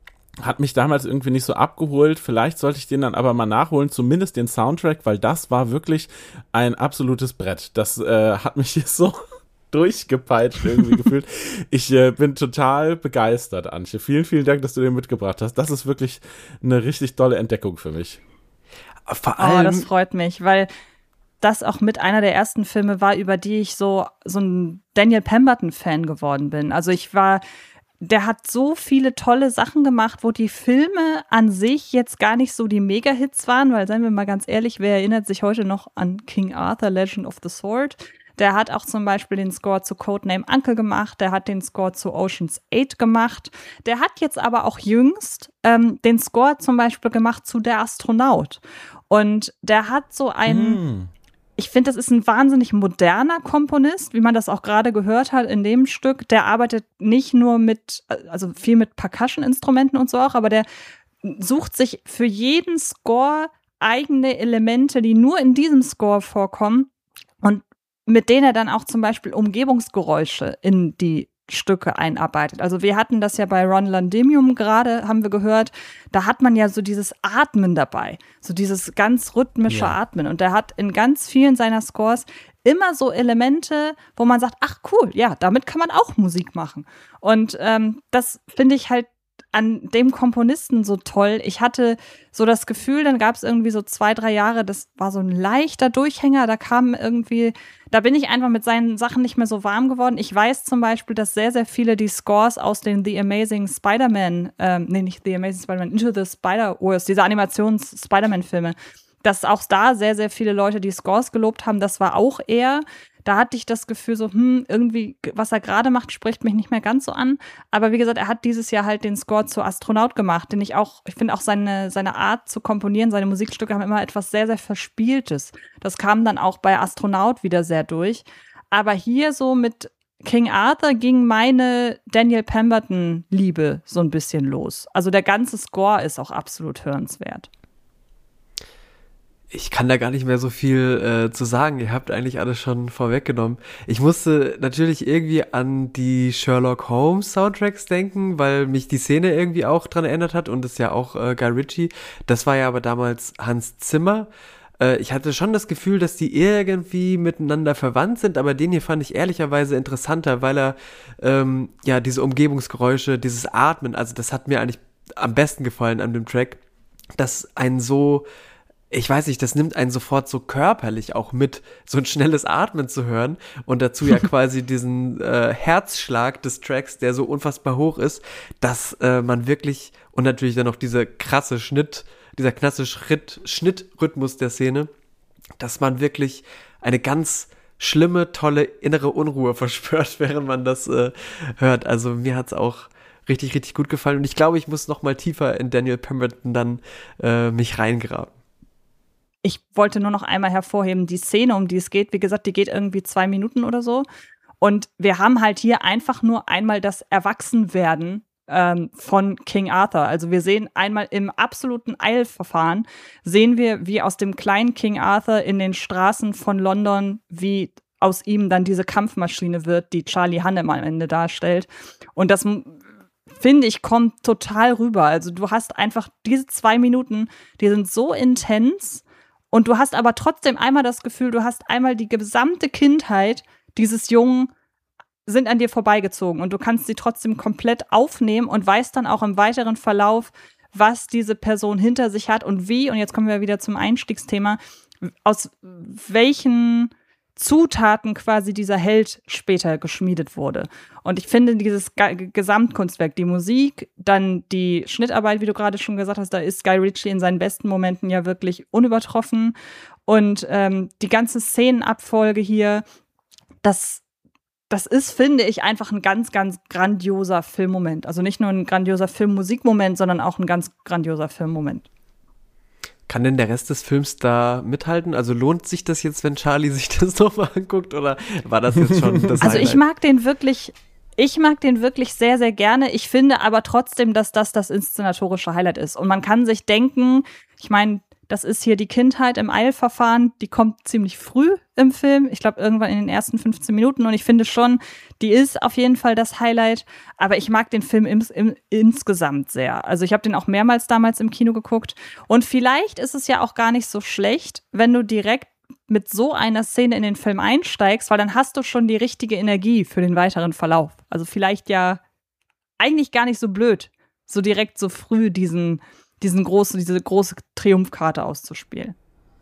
hat mich damals irgendwie nicht so abgeholt. Vielleicht sollte ich den dann aber mal nachholen, zumindest den Soundtrack, weil das war wirklich ein absolutes Brett. Das äh, hat mich hier so durchgepeitscht irgendwie gefühlt. Ich äh, bin total begeistert, Antje. Vielen, vielen Dank, dass du den mitgebracht hast. Das ist wirklich eine richtig tolle Entdeckung für mich. Vor allem, oh, das freut mich, weil das auch mit einer der ersten Filme war, über die ich so, so ein Daniel Pemberton-Fan geworden bin. Also ich war, der hat so viele tolle Sachen gemacht, wo die Filme an sich jetzt gar nicht so die Mega-Hits waren, weil, seien wir mal ganz ehrlich, wer erinnert sich heute noch an King Arthur, Legend of the Sword? Der hat auch zum Beispiel den Score zu Codename Uncle gemacht, der hat den Score zu Ocean's Eight gemacht. Der hat jetzt aber auch jüngst ähm, den Score zum Beispiel gemacht zu Der Astronaut. Und der hat so einen, mm. ich finde, das ist ein wahnsinnig moderner Komponist, wie man das auch gerade gehört hat in dem Stück. Der arbeitet nicht nur mit, also viel mit Percussion-Instrumenten und so auch, aber der sucht sich für jeden Score eigene Elemente, die nur in diesem Score vorkommen und mit denen er dann auch zum Beispiel Umgebungsgeräusche in die Stücke einarbeitet. Also wir hatten das ja bei Run Londinium gerade, haben wir gehört, da hat man ja so dieses Atmen dabei, so dieses ganz rhythmische ja. Atmen. Und der hat in ganz vielen seiner Scores immer so Elemente, wo man sagt, ach cool, ja, damit kann man auch Musik machen. Und ähm, das finde ich halt an dem Komponisten so toll. Ich hatte so das Gefühl, dann gab es irgendwie so zwei, drei Jahre, das war so ein leichter Durchhänger, da kam irgendwie, da bin ich einfach mit seinen Sachen nicht mehr so warm geworden. Ich weiß zum Beispiel, dass sehr, sehr viele die Scores aus den The Amazing Spider-Man, ähm, nee, nicht The Amazing Spider-Man, Into the Spider-Verse, diese Animations-Spider-Man-Filme, dass auch da sehr, sehr viele Leute die Scores gelobt haben. Das war auch eher, da hatte ich das Gefühl so, hm, irgendwie, was er gerade macht, spricht mich nicht mehr ganz so an. Aber wie gesagt, er hat dieses Jahr halt den Score zu Astronaut gemacht, den ich auch, ich finde auch seine, seine Art zu komponieren, seine Musikstücke haben immer etwas sehr, sehr Verspieltes. Das kam dann auch bei Astronaut wieder sehr durch. Aber hier so mit King Arthur ging meine Daniel Pemberton-Liebe so ein bisschen los. Also der ganze Score ist auch absolut hörenswert. Ich kann da gar nicht mehr so viel äh, zu sagen. Ihr habt eigentlich alles schon vorweggenommen. Ich musste natürlich irgendwie an die Sherlock Holmes Soundtracks denken, weil mich die Szene irgendwie auch dran erinnert hat und es ja auch äh, Guy Ritchie. Das war ja aber damals Hans Zimmer. Äh, ich hatte schon das Gefühl, dass die irgendwie miteinander verwandt sind, aber den hier fand ich ehrlicherweise interessanter, weil er ähm, ja diese Umgebungsgeräusche, dieses Atmen, also das hat mir eigentlich am besten gefallen an dem Track, dass ein so ich weiß nicht, das nimmt einen sofort so körperlich auch mit, so ein schnelles Atmen zu hören und dazu ja quasi diesen äh, Herzschlag des Tracks, der so unfassbar hoch ist, dass äh, man wirklich, und natürlich dann noch diese krasse Schnitt, dieser krasse Schritt, Schnittrhythmus der Szene, dass man wirklich eine ganz schlimme, tolle innere Unruhe verspürt, während man das äh, hört. Also mir hat's auch richtig, richtig gut gefallen und ich glaube, ich muss noch mal tiefer in Daniel Pemberton dann äh, mich reingraben. Ich wollte nur noch einmal hervorheben, die Szene, um die es geht, wie gesagt, die geht irgendwie zwei Minuten oder so. Und wir haben halt hier einfach nur einmal das Erwachsenwerden ähm, von King Arthur. Also wir sehen einmal im absoluten Eilverfahren, sehen wir, wie aus dem kleinen King Arthur in den Straßen von London, wie aus ihm dann diese Kampfmaschine wird, die Charlie Hunnam am Ende darstellt. Und das, finde ich, kommt total rüber. Also du hast einfach diese zwei Minuten, die sind so intens. Und du hast aber trotzdem einmal das Gefühl, du hast einmal die gesamte Kindheit dieses Jungen sind an dir vorbeigezogen und du kannst sie trotzdem komplett aufnehmen und weißt dann auch im weiteren Verlauf, was diese Person hinter sich hat und wie, und jetzt kommen wir wieder zum Einstiegsthema, aus welchen Zutaten quasi dieser Held später geschmiedet wurde. Und ich finde dieses G- Gesamtkunstwerk, die Musik, dann die Schnittarbeit, wie du gerade schon gesagt hast, da ist Guy Ritchie in seinen besten Momenten ja wirklich unübertroffen. Und ähm, die ganze Szenenabfolge hier, das, das ist, finde ich, einfach ein ganz, ganz grandioser Filmmoment. Also nicht nur ein grandioser Filmmusikmoment, sondern auch ein ganz grandioser Filmmoment. Kann denn der Rest des Films da mithalten? Also lohnt sich das jetzt, wenn Charlie sich das nochmal anguckt, oder war das jetzt schon das Also Highlight? ich mag den wirklich, ich mag den wirklich sehr, sehr gerne. Ich finde aber trotzdem, dass das das inszenatorische Highlight ist. Und man kann sich denken, ich meine, das ist hier die Kindheit im Eilverfahren, die kommt ziemlich früh im Film. Ich glaube, irgendwann in den ersten fünfzehn Minuten. Und ich finde schon, die ist auf jeden Fall das Highlight. Aber ich mag den Film im, im, insgesamt sehr. Also ich habe den auch mehrmals damals im Kino geguckt. Und vielleicht ist es ja auch gar nicht so schlecht, wenn du direkt mit so einer Szene in den Film einsteigst, weil dann hast du schon die richtige Energie für den weiteren Verlauf. Also vielleicht ja eigentlich gar nicht so blöd, so direkt so früh diesen diesen große, diese große Triumphkarte auszuspielen.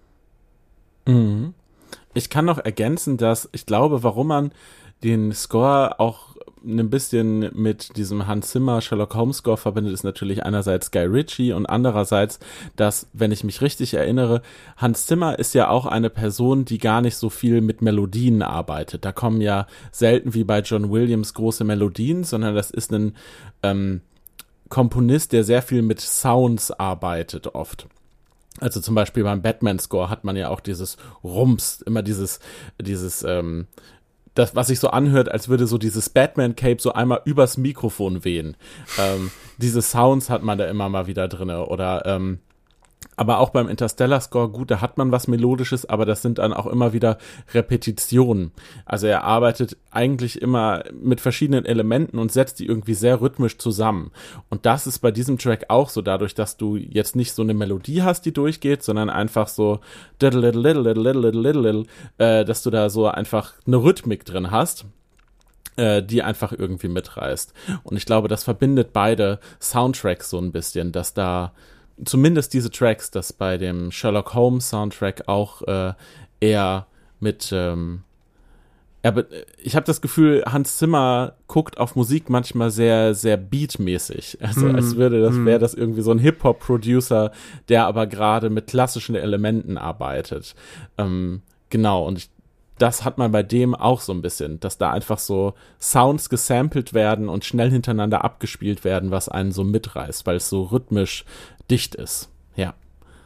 Mhm. Ich kann noch ergänzen, dass ich glaube, warum man den Score auch ein bisschen mit diesem Hans Zimmer Sherlock Holmes Score verbindet, ist natürlich einerseits Guy Ritchie und andererseits, dass, wenn ich mich richtig erinnere, Hans Zimmer ist ja auch eine Person, die gar nicht so viel mit Melodien arbeitet. Da kommen ja selten wie bei John Williams große Melodien, sondern das ist ein ähm, Komponist, der sehr viel mit Sounds arbeitet oft. Also zum Beispiel beim Batman-Score hat man ja auch dieses Rums, immer dieses, dieses, ähm, das, was sich so anhört, als würde so dieses Batman-Cape so einmal übers Mikrofon wehen. Ähm, diese Sounds hat man da immer mal wieder drinne. Oder, ähm, aber auch beim Interstellar-Score, gut, da hat man was Melodisches, aber das sind dann auch immer wieder Repetitionen. Also er arbeitet eigentlich immer mit verschiedenen Elementen und setzt die irgendwie sehr rhythmisch zusammen. Und das ist bei diesem Track auch so, dadurch, dass du jetzt nicht so eine Melodie hast, die durchgeht, sondern einfach so little, little, little, little, little, little, little, little, äh, dass du da so einfach eine Rhythmik drin hast, äh, die einfach irgendwie mitreißt. Und ich glaube, das verbindet beide Soundtracks so ein bisschen, dass da zumindest diese Tracks, dass bei dem Sherlock Holmes Soundtrack auch äh, eher mit ähm, er, ich habe das Gefühl, Hans Zimmer guckt auf Musik manchmal sehr, sehr beatmäßig. Also mm. als würde das, wäre das irgendwie so ein Hip-Hop-Producer, der aber gerade mit klassischen Elementen arbeitet. Ähm, genau, und ich, das hat man bei dem auch so ein bisschen, dass da einfach so Sounds gesampelt werden und schnell hintereinander abgespielt werden, was einen so mitreißt, weil es so rhythmisch dicht ist, ja.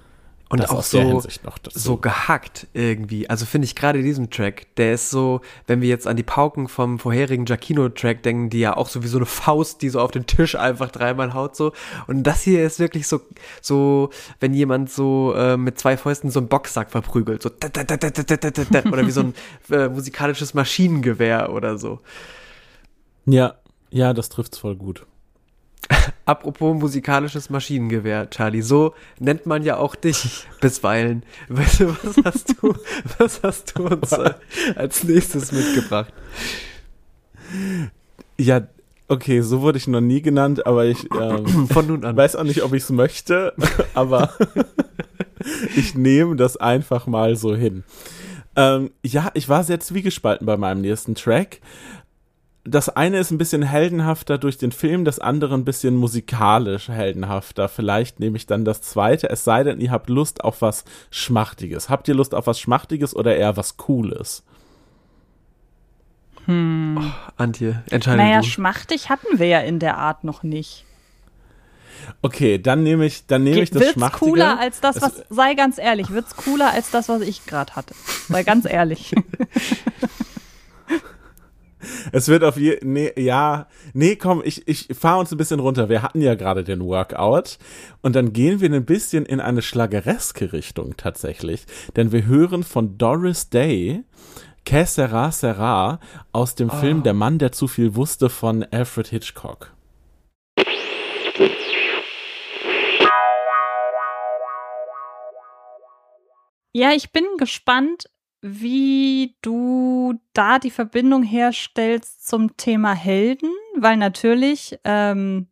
Und das auch aus der so, Hinsicht noch dazu. so gehackt irgendwie. Also finde ich gerade diesen Track, der ist so, wenn wir jetzt an die Pauken vom vorherigen Giacchino-Track denken, die ja auch so wie so eine Faust, die so auf den Tisch einfach dreimal haut so. Und das hier ist wirklich so, so wenn jemand so äh, mit zwei Fäusten so einen Boxsack verprügelt. So oder wie so ein äh, musikalisches Maschinengewehr oder so. Ja, ja, das trifft's voll gut. Apropos musikalisches Maschinengewehr, Charlie, so nennt man ja auch dich bisweilen. Weißt du, was hast du, was hast du uns äh, als nächstes mitgebracht? Ja, okay, so wurde ich noch nie genannt, aber ich ähm, Von nun an. weiß auch nicht, ob ich es möchte, aber ich nehme das einfach mal so hin. Ähm, ja, ich war sehr zwiegespalten bei meinem nächsten Track. Das eine ist ein bisschen heldenhafter durch den Film, das andere ein bisschen musikalisch heldenhafter. Vielleicht nehme ich dann das zweite, es sei denn, ihr habt Lust auf was Schmachtiges. Habt ihr Lust auf was Schmachtiges oder eher was Cooles? Hm. Oh, Antje, entscheide Naja, du. schmachtig hatten wir ja in der Art noch nicht. Okay, dann nehme ich, dann nehme ich das Wird's Schmachtige. cooler als das, Es- was, sei ganz ehrlich, wird's cooler als das, was ich gerade hatte. Sei ganz ehrlich. Es wird auf je, nee, ja, nee, komm, ich, ich fahre uns ein bisschen runter. Wir hatten ja gerade den Workout und dann gehen wir ein bisschen in eine schlagereske Richtung tatsächlich, denn wir hören von Doris Day Que sera sera aus dem Oh. Film Der Mann, der zu viel wusste von Alfred Hitchcock. Ja, ich bin gespannt, wie du da die Verbindung herstellst zum Thema Helden, weil natürlich ähm,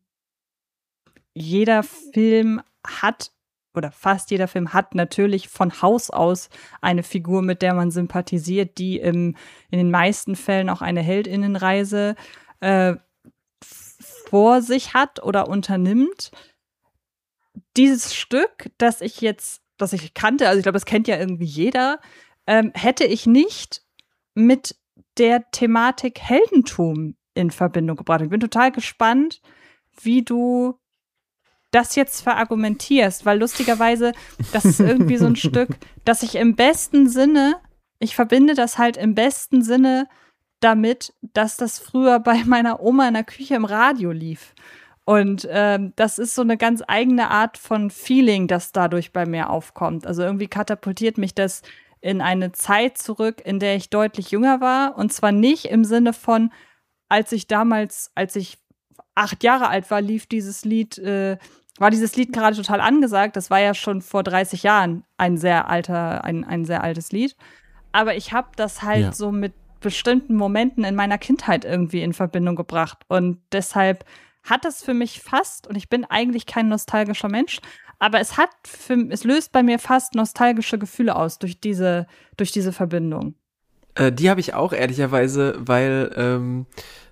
jeder Film hat, oder fast jeder Film hat natürlich von Haus aus eine Figur, mit der man sympathisiert, die im, in den meisten Fällen auch eine Heldinnenreise äh, vor sich hat oder unternimmt. Dieses Stück, das ich jetzt, das ich kannte, also ich glaube, das kennt ja irgendwie jeder, ähm, hätte ich nicht mit der Thematik Heldentum in Verbindung gebracht. Ich bin total gespannt, wie du das jetzt verargumentierst, weil lustigerweise, das ist irgendwie so ein Stück, dass ich im besten Sinne, ich verbinde das halt im besten Sinne damit, dass das früher bei meiner Oma in der Küche im Radio lief. Und ähm, das ist so eine ganz eigene Art von Feeling, das dadurch bei mir aufkommt. Also irgendwie katapultiert mich das in eine Zeit zurück, in der ich deutlich jünger war. Und zwar nicht im Sinne von, als ich damals, als ich acht Jahre alt war, lief dieses Lied, äh, war dieses Lied gerade total angesagt. Das war ja schon vor dreißig Jahren ein sehr alter, ein, ein sehr altes Lied. Aber ich habe das halt Ja. so mit bestimmten Momenten in meiner Kindheit irgendwie in Verbindung gebracht. Und deshalb hat das für mich fast, und ich bin eigentlich kein nostalgischer Mensch, aber es hat für, es löst bei mir fast nostalgische Gefühle aus durch diese, durch diese Verbindung. Äh, die habe ich auch ehrlicherweise, weil ähm,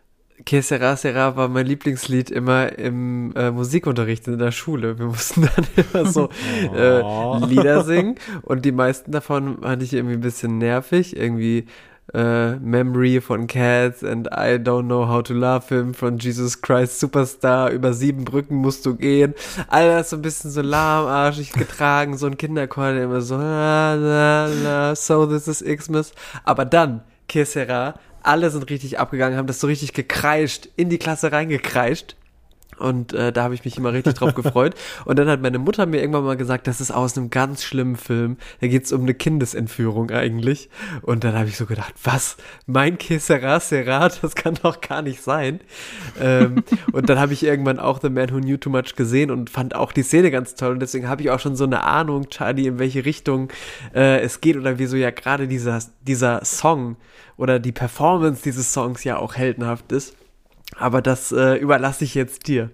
Que sera sera war mein Lieblingslied immer im äh, Musikunterricht in der Schule. Wir mussten dann immer so äh, Oh. Lieder singen und die meisten davon fand ich irgendwie ein bisschen nervig. Irgendwie äh, Memory von Cats and I Don't Know How to Love Him von Jesus Christ Superstar, über sieben Brücken musst du gehen. All das so ein bisschen so lahmarschig getragen, so ein Kinderchor, der immer so la, la, la, so this is Xmas. Aber dann, Que sera, alle sind richtig abgegangen, haben das so richtig gekreischt, in die Klasse reingekreischt. Und äh, da habe ich mich immer richtig drauf gefreut. Und dann hat meine Mutter mir irgendwann mal gesagt, das ist aus einem ganz schlimmen Film. Da geht's um eine Kindesentführung eigentlich. Und dann habe ich so gedacht, was? Mein Que sera sera? Das kann doch gar nicht sein. ähm, und dann habe ich irgendwann auch The Man Who Knew Too Much gesehen und fand auch die Szene ganz toll. Und deswegen habe ich auch schon so eine Ahnung, Charlie, in welche Richtung äh, es geht oder wieso ja gerade dieser, dieser Song oder die Performance dieses Songs ja auch heldenhaft ist. Aber das äh, überlasse ich jetzt dir.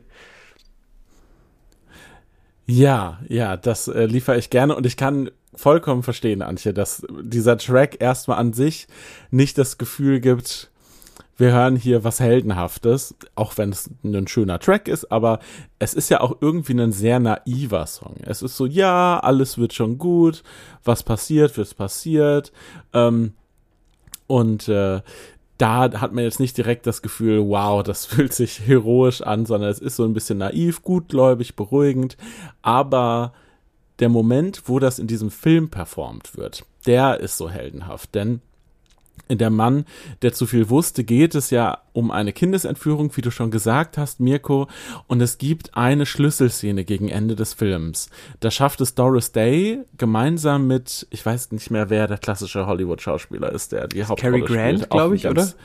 Ja, ja, das äh, liefere ich gerne und ich kann vollkommen verstehen, Antje, dass dieser Track erstmal an sich nicht das Gefühl gibt, wir hören hier was Heldenhaftes, auch wenn es ein schöner Track ist, aber es ist ja auch irgendwie ein sehr naiver Song. Es ist so, ja, alles wird schon gut, was passiert, wird passiert, ähm, und äh, da hat man jetzt nicht direkt das Gefühl, wow, das fühlt sich heroisch an, sondern es ist so ein bisschen naiv, gutgläubig, beruhigend, aber der Moment, wo das in diesem Film performt wird, der ist so heldenhaft, denn in Der Mann, der zu viel wusste, geht es ja um eine Kindesentführung, wie du schon gesagt hast, Mirko, und es gibt eine Schlüsselszene gegen Ende des Films. Da schafft es Doris Day gemeinsam mit, ich weiß nicht mehr, wer der klassische Hollywood-Schauspieler ist, der die Hauptrolle spielt. Cary Grant, glaube ich, oder?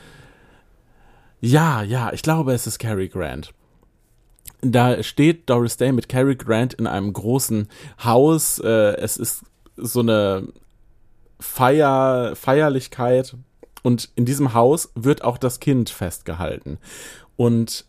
Ja, ja, ich glaube, es ist Cary Grant. Da steht Doris Day mit Cary Grant in einem großen Haus. Äh, es ist so eine Feier, Feierlichkeit. Und in diesem Haus wird auch das Kind festgehalten. Und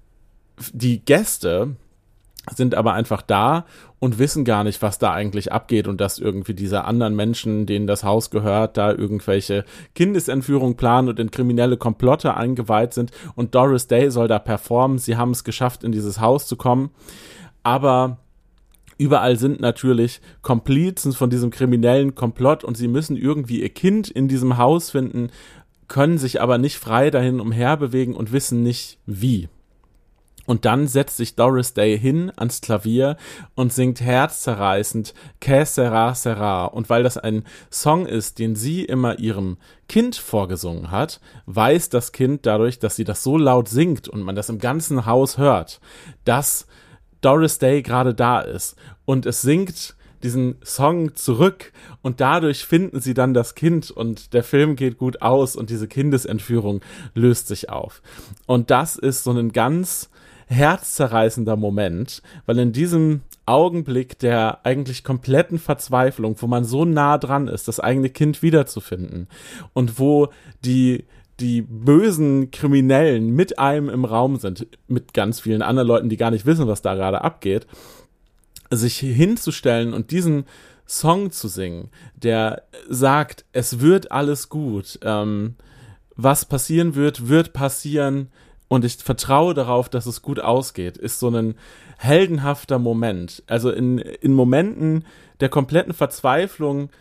die Gäste sind aber einfach da und wissen gar nicht, was da eigentlich abgeht und dass irgendwie diese anderen Menschen, denen das Haus gehört, da irgendwelche Kindesentführungen planen und in kriminelle Komplotte eingeweiht sind. Und Doris Day soll da performen. Sie haben es geschafft, in dieses Haus zu kommen. Aber überall sind natürlich Komplizen von diesem kriminellen Komplott und sie müssen irgendwie ihr Kind in diesem Haus finden, können sich aber nicht frei dahin umherbewegen und wissen nicht, wie. Und dann setzt sich Doris Day hin ans Klavier und singt herzzerreißend Que sera sera. Und weil das ein Song ist, den sie immer ihrem Kind vorgesungen hat, weiß das Kind dadurch, dass sie das so laut singt und man das im ganzen Haus hört, dass Doris Day gerade da ist und es singt diesen Song zurück und dadurch finden sie dann das Kind und der Film geht gut aus und diese Kindesentführung löst sich auf. Und das ist so ein ganz herzzerreißender Moment, weil in diesem Augenblick der eigentlich kompletten Verzweiflung, wo man so nah dran ist, das eigene Kind wiederzufinden und wo die die bösen Kriminellen mit einem im Raum sind, mit ganz vielen anderen Leuten, die gar nicht wissen, was da gerade abgeht, sich hinzustellen und diesen Song zu singen, der sagt, es wird alles gut, ähm, was passieren wird, wird passieren und ich vertraue darauf, dass es gut ausgeht, ist so ein heldenhafter Moment. Also in, in Momenten der kompletten Verzweiflung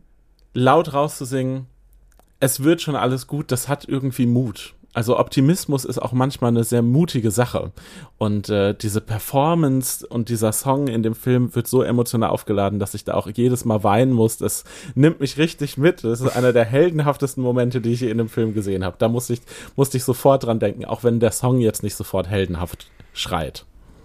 laut rauszusingen, es wird schon alles gut, das hat irgendwie Mut. Also Optimismus ist auch manchmal eine sehr mutige Sache. Und äh, diese Performance und dieser Song in dem Film wird so emotional aufgeladen, dass ich da auch jedes Mal weinen muss. Das nimmt mich richtig mit. Das ist einer der heldenhaftesten Momente, die ich in dem Film gesehen habe. Da musste ich, musste ich sofort dran denken, auch wenn der Song jetzt nicht sofort heldenhaft schreit.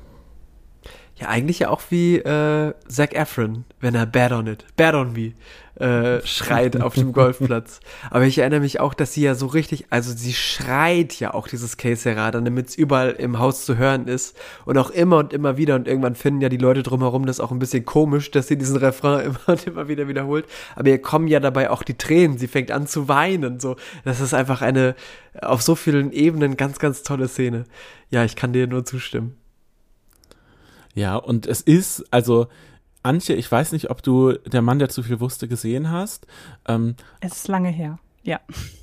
Ja, eigentlich ja auch wie äh, Zac Efron, wenn er Bad on It, Bad on Me äh, schreit auf dem Golfplatz. Aber ich erinnere mich auch, dass sie ja so richtig, also sie schreit ja auch dieses Que sera, damit es überall im Haus zu hören ist und auch immer und immer wieder und irgendwann finden ja die Leute drumherum das auch ein bisschen komisch, dass sie diesen Refrain immer und immer wieder wiederholt. Aber ihr kommen ja dabei auch die Tränen, sie fängt an zu weinen, so. Das ist einfach eine auf so vielen Ebenen ganz, ganz tolle Szene. Ja, ich kann dir nur zustimmen. Ja, und es ist, also, Antje, ich weiß nicht, ob du Der Mann, der zu viel wusste, gesehen hast. Ähm, es ist lange her, ja.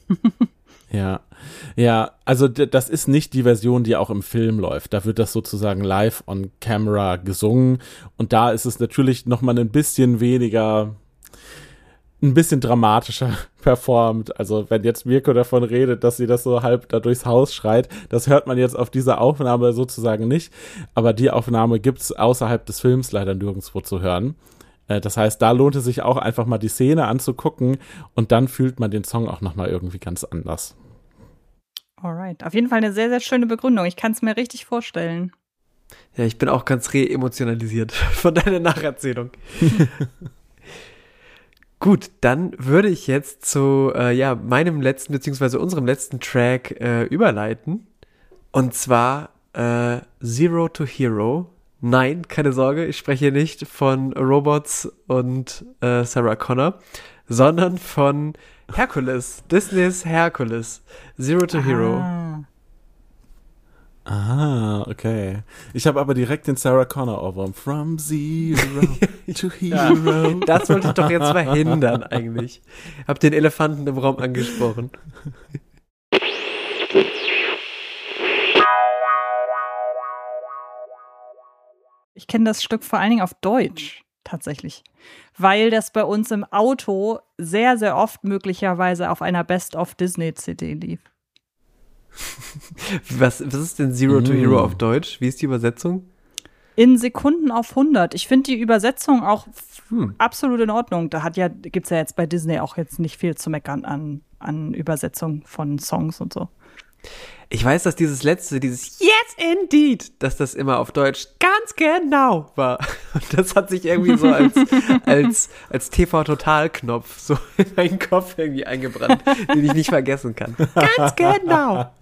ja, ja, also d- das ist nicht die Version, die auch im Film läuft. Da wird das sozusagen live on camera gesungen und da ist es natürlich nochmal ein bisschen weniger, ein bisschen dramatischer performt. Also wenn jetzt Mirko davon redet, dass sie das so halb da durchs Haus schreit, das hört man jetzt auf dieser Aufnahme sozusagen nicht. Aber die Aufnahme gibt's außerhalb des Films leider nirgendwo zu hören. Äh, das heißt, da lohnt es sich auch einfach mal die Szene anzugucken und dann fühlt man den Song auch nochmal irgendwie ganz anders. Alright, auf jeden Fall eine sehr, sehr schöne Begründung. Ich kann es mir richtig vorstellen. Ja, ich bin auch ganz re-emotionalisiert von deiner Nacherzählung. Gut, dann würde ich jetzt zu äh, ja, meinem letzten, beziehungsweise unserem letzten Track äh, überleiten. Und zwar äh, Zero to Hero. Nein, keine Sorge, ich spreche nicht von Robots und äh, Sarah Connor, sondern von Hercules, Disneys Hercules. Zero to ah. Hero. Ah, okay. Ich habe aber direkt den Sarah Connor Ohrwurm. From Zero to Hero. Ja, das wollte ich doch jetzt verhindern eigentlich. Hab den Elefanten im Raum angesprochen. Ich kenne das Stück vor allen Dingen auf Deutsch, tatsächlich. Weil das bei uns im Auto sehr, sehr oft möglicherweise auf einer Best-of-Disney-C D lief. Was, was ist denn Zero mm. to Hero auf Deutsch? Wie ist die Übersetzung? in Sekunden auf hundert. Ich finde die Übersetzung auch Hm. absolut in Ordnung. Da hat ja, gibt's ja jetzt bei Disney auch jetzt nicht viel zu meckern an, an Übersetzung von Songs und so. Ich weiß, dass dieses letzte, dieses Yes indeed, dass das immer auf Deutsch ganz genau war. Und das hat sich irgendwie so als, als, als T V-Total-Knopf so in meinen Kopf irgendwie eingebrannt, den ich nicht vergessen kann. Ganz genau.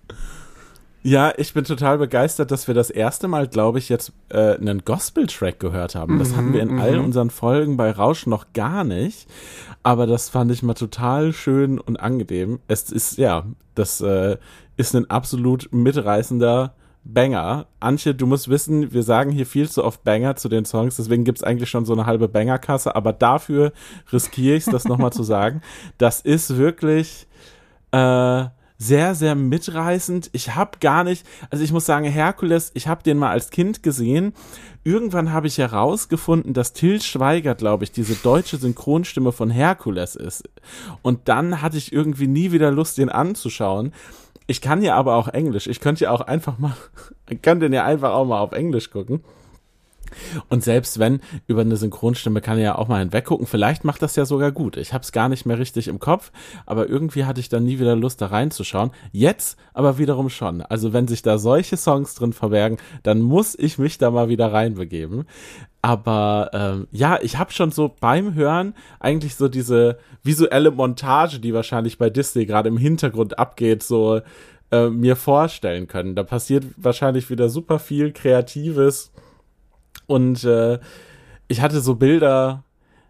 Ja, ich bin total begeistert, dass wir das erste Mal, glaube ich, jetzt äh, einen Gospel-Track gehört haben. Das Mhm, hatten wir in all mhm. unseren Folgen bei Rausch noch gar nicht. Aber das fand ich mal total schön und angenehm. Es ist, ja, das äh, ist ein absolut mitreißender Banger. Antje, du musst wissen, wir sagen hier viel zu oft Banger zu den Songs, deswegen gibt's eigentlich schon so eine halbe Banger-Kasse, aber dafür riskiere ich es, das nochmal zu sagen. Das ist wirklich äh, sehr, sehr mitreißend. Ich habe gar nicht, also ich muss sagen, Herkules, ich habe den mal als Kind gesehen. Irgendwann habe ich herausgefunden, dass Til Schweiger, glaube ich, diese deutsche Synchronstimme von Herkules ist. Und dann hatte ich irgendwie nie wieder Lust, den anzuschauen. Ich kann ja aber auch Englisch. Ich könnte ja auch einfach mal, ich kann den ja einfach auch mal auf Englisch gucken. Und selbst wenn, über eine Synchronstimme kann ich ja auch mal hinweggucken. Vielleicht macht das ja sogar gut. Ich habe es gar nicht mehr richtig im Kopf, aber irgendwie hatte ich dann nie wieder Lust, da reinzuschauen. Jetzt aber wiederum schon. Also wenn sich da solche Songs drin verbergen, dann muss ich mich da mal wieder reinbegeben. Aber ähm, ja, ich habe schon so beim Hören eigentlich so diese visuelle Montage, die wahrscheinlich bei Disney gerade im Hintergrund abgeht, so äh, mir vorstellen können. Da passiert wahrscheinlich wieder super viel Kreatives. Und äh, ich hatte so Bilder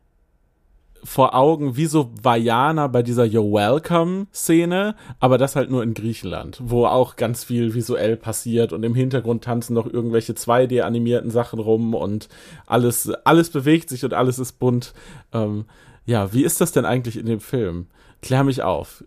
vor Augen, wie so Vajana bei dieser You're Welcome-Szene, aber das halt nur in Griechenland, wo auch ganz viel visuell passiert und im Hintergrund tanzen noch irgendwelche zwei D-animierten Sachen rum und alles, alles bewegt sich und alles ist bunt. Ähm, ja, wie ist das denn eigentlich in dem Film? Klär mich auf.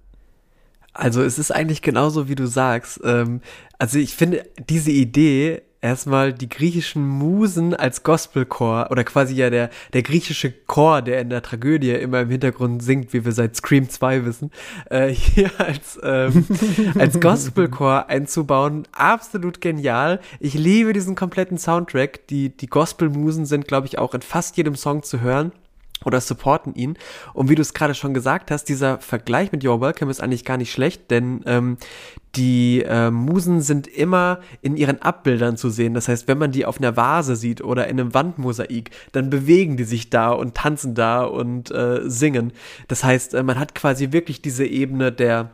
Also es ist eigentlich genauso, wie du sagst. Ähm, also ich finde diese Idee, erstmal die griechischen Musen als Gospelchor oder quasi ja der, der griechische Chor, der in der Tragödie immer im Hintergrund singt, wie wir seit Scream zwei wissen, äh, hier als, ähm, als Gospelchor einzubauen, absolut genial. Ich liebe diesen kompletten Soundtrack. Die, die Gospelmusen sind, glaube ich, auch in fast jedem Song zu hören oder supporten ihn. Und wie du es gerade schon gesagt hast, dieser Vergleich mit You're Welcome ist eigentlich gar nicht schlecht, denn ähm, die äh, Musen sind immer in ihren Abbildern zu sehen. Das heißt, wenn man die auf einer Vase sieht oder in einem Wandmosaik, dann bewegen die sich da und tanzen da und äh, singen. Das heißt, äh, man hat quasi wirklich diese Ebene der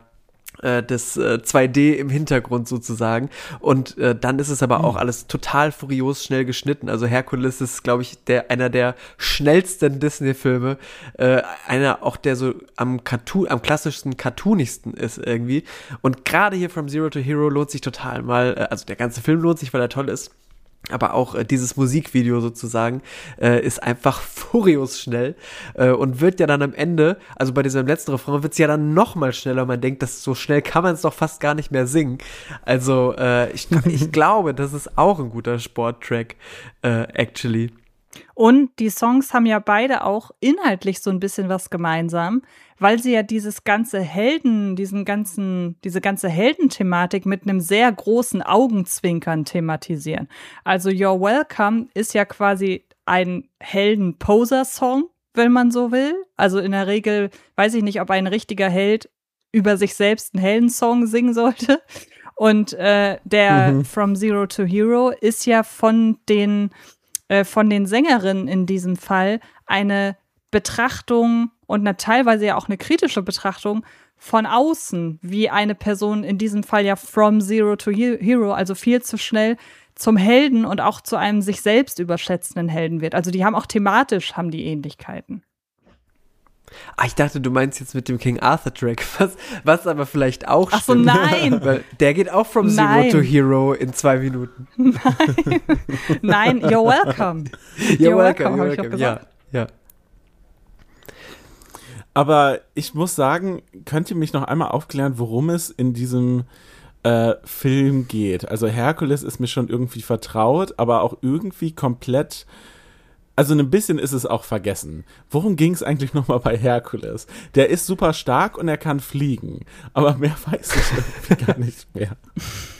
des äh, zwei D im Hintergrund sozusagen und äh, dann ist es aber auch alles total furios schnell geschnitten. Also Herkules ist, glaube ich, der einer der schnellsten Disney-Filme, äh, einer auch der so am Cartoon, am klassischsten cartoonigsten ist irgendwie. Und gerade hier From Zero to Hero lohnt sich total mal, äh, also der ganze Film lohnt sich, weil er toll ist. Aber auch äh, dieses Musikvideo sozusagen äh, ist einfach furios schnell äh, und wird ja dann am Ende, also bei diesem letzten Refrain, wird es ja dann noch mal schneller. Man denkt, dass so schnell kann man es doch fast gar nicht mehr singen. Also äh, ich, ich glaube, das ist auch ein guter Sporttrack, äh, actually. Und die Songs haben ja beide auch inhaltlich so ein bisschen was gemeinsam, weil sie ja dieses ganze Helden, diesen ganzen, diese ganze Heldenthematik mit einem sehr großen Augenzwinkern thematisieren. Also You're Welcome ist ja quasi ein Helden-Poser-Song, wenn man so will. Also in der Regel weiß ich nicht, ob ein richtiger Held über sich selbst einen Heldensong singen sollte. Und äh, der mhm. From Zero to Hero ist ja von den von den Sängerinnen in diesem Fall eine Betrachtung und eine, teilweise ja auch eine kritische Betrachtung von außen, wie eine Person in diesem Fall ja from zero to hero, also viel zu schnell zum Helden und auch zu einem sich selbst überschätzenden Helden wird. Also die haben auch thematisch, haben die Ähnlichkeiten. Ah, ich dachte, du meinst jetzt mit dem King Arthur Track, was, was aber vielleicht auch Ach so, stimmt. nein. Weil der geht auch from Nein. Zero to Hero in zwei Minuten. Nein, nein, you're welcome. You're, you're welcome, welcome, you're hab ich doch welcome. gesagt. Ja, ja. Aber ich muss sagen, könnt ihr mich noch einmal aufklären, worum es in diesem äh, Film geht? Also Herkules ist mir schon irgendwie vertraut, aber auch irgendwie komplett. Also ein bisschen ist es auch vergessen. Worum ging es eigentlich nochmal bei Herkules? Der ist super stark und er kann fliegen. Aber mehr weiß ich irgendwie gar nicht mehr.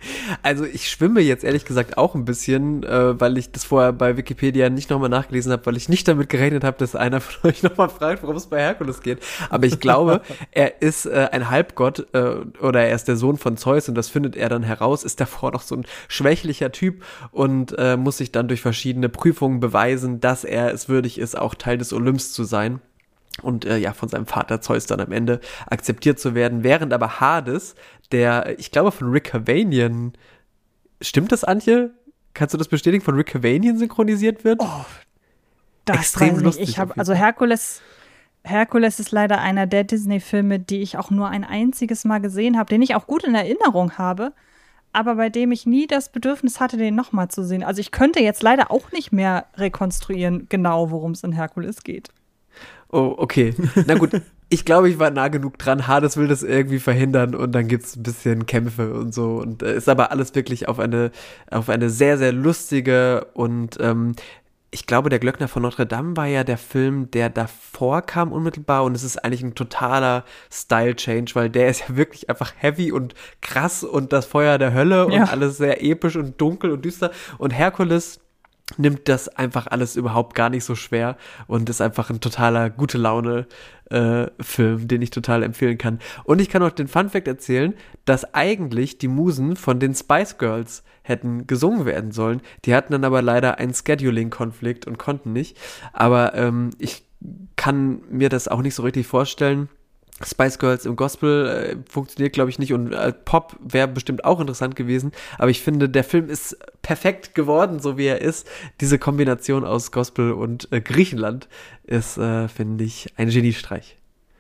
Also ich schwimme jetzt ehrlich gesagt auch ein bisschen, äh, weil ich das vorher bei Wikipedia nicht nochmal nachgelesen habe, weil ich nicht damit gerechnet habe, dass einer von euch nochmal fragt, worum es bei Herkules geht. Aber ich glaube, er ist äh, ein Halbgott äh, oder er ist der Sohn von Zeus und das findet er dann heraus, ist davor noch so ein schwächlicher Typ und äh, muss sich dann durch verschiedene Prüfungen beweisen, dass er es würdig ist, auch Teil des Olymps zu sein. Und äh, ja, von seinem Vater Zeus dann am Ende akzeptiert zu werden, während aber Hades, der, ich glaube, von Rick Cavanian, stimmt das, Antje? Kannst du das bestätigen, von Rick Cavanian synchronisiert wird? Oh, das extrem weiß ich lustig. Ich habe also Herkules, Herkules ist leider einer der Disney-Filme, die ich auch nur ein einziges Mal gesehen habe, den ich auch gut in Erinnerung habe, aber bei dem ich nie das Bedürfnis hatte, den nochmal zu sehen. Also ich könnte jetzt leider auch nicht mehr rekonstruieren, genau worum es in Herkules geht. Oh, okay. Na gut, ich glaube, ich war nah genug dran. Hades will das irgendwie verhindern und dann gibt's ein bisschen Kämpfe und so. Und äh, ist aber alles wirklich auf eine, auf eine sehr, sehr lustige und ähm, ich glaube, der Glöckner von Notre Dame war ja der Film, der davor kam unmittelbar und es ist eigentlich ein totaler Style-Change, weil der ist ja wirklich einfach heavy und krass und das Feuer der Hölle und ja. alles sehr episch und dunkel und düster. Und Herkules nimmt das einfach alles überhaupt gar nicht so schwer und ist einfach ein totaler gute Laune äh, Film, den ich total empfehlen kann. Und ich kann auch den Funfact erzählen, dass eigentlich die Musen von den Spice Girls hätten gesungen werden sollen. Die hatten dann aber leider einen Scheduling-Konflikt und konnten nicht. Aber ähm, ich kann mir das auch nicht so richtig vorstellen. Spice Girls im Gospel äh, funktioniert, glaube ich, nicht und äh, Pop wäre bestimmt auch interessant gewesen, aber ich finde, der Film ist perfekt geworden, so wie er ist. Diese Kombination aus Gospel und äh, Griechenland ist, äh, finde ich, ein Geniestreich.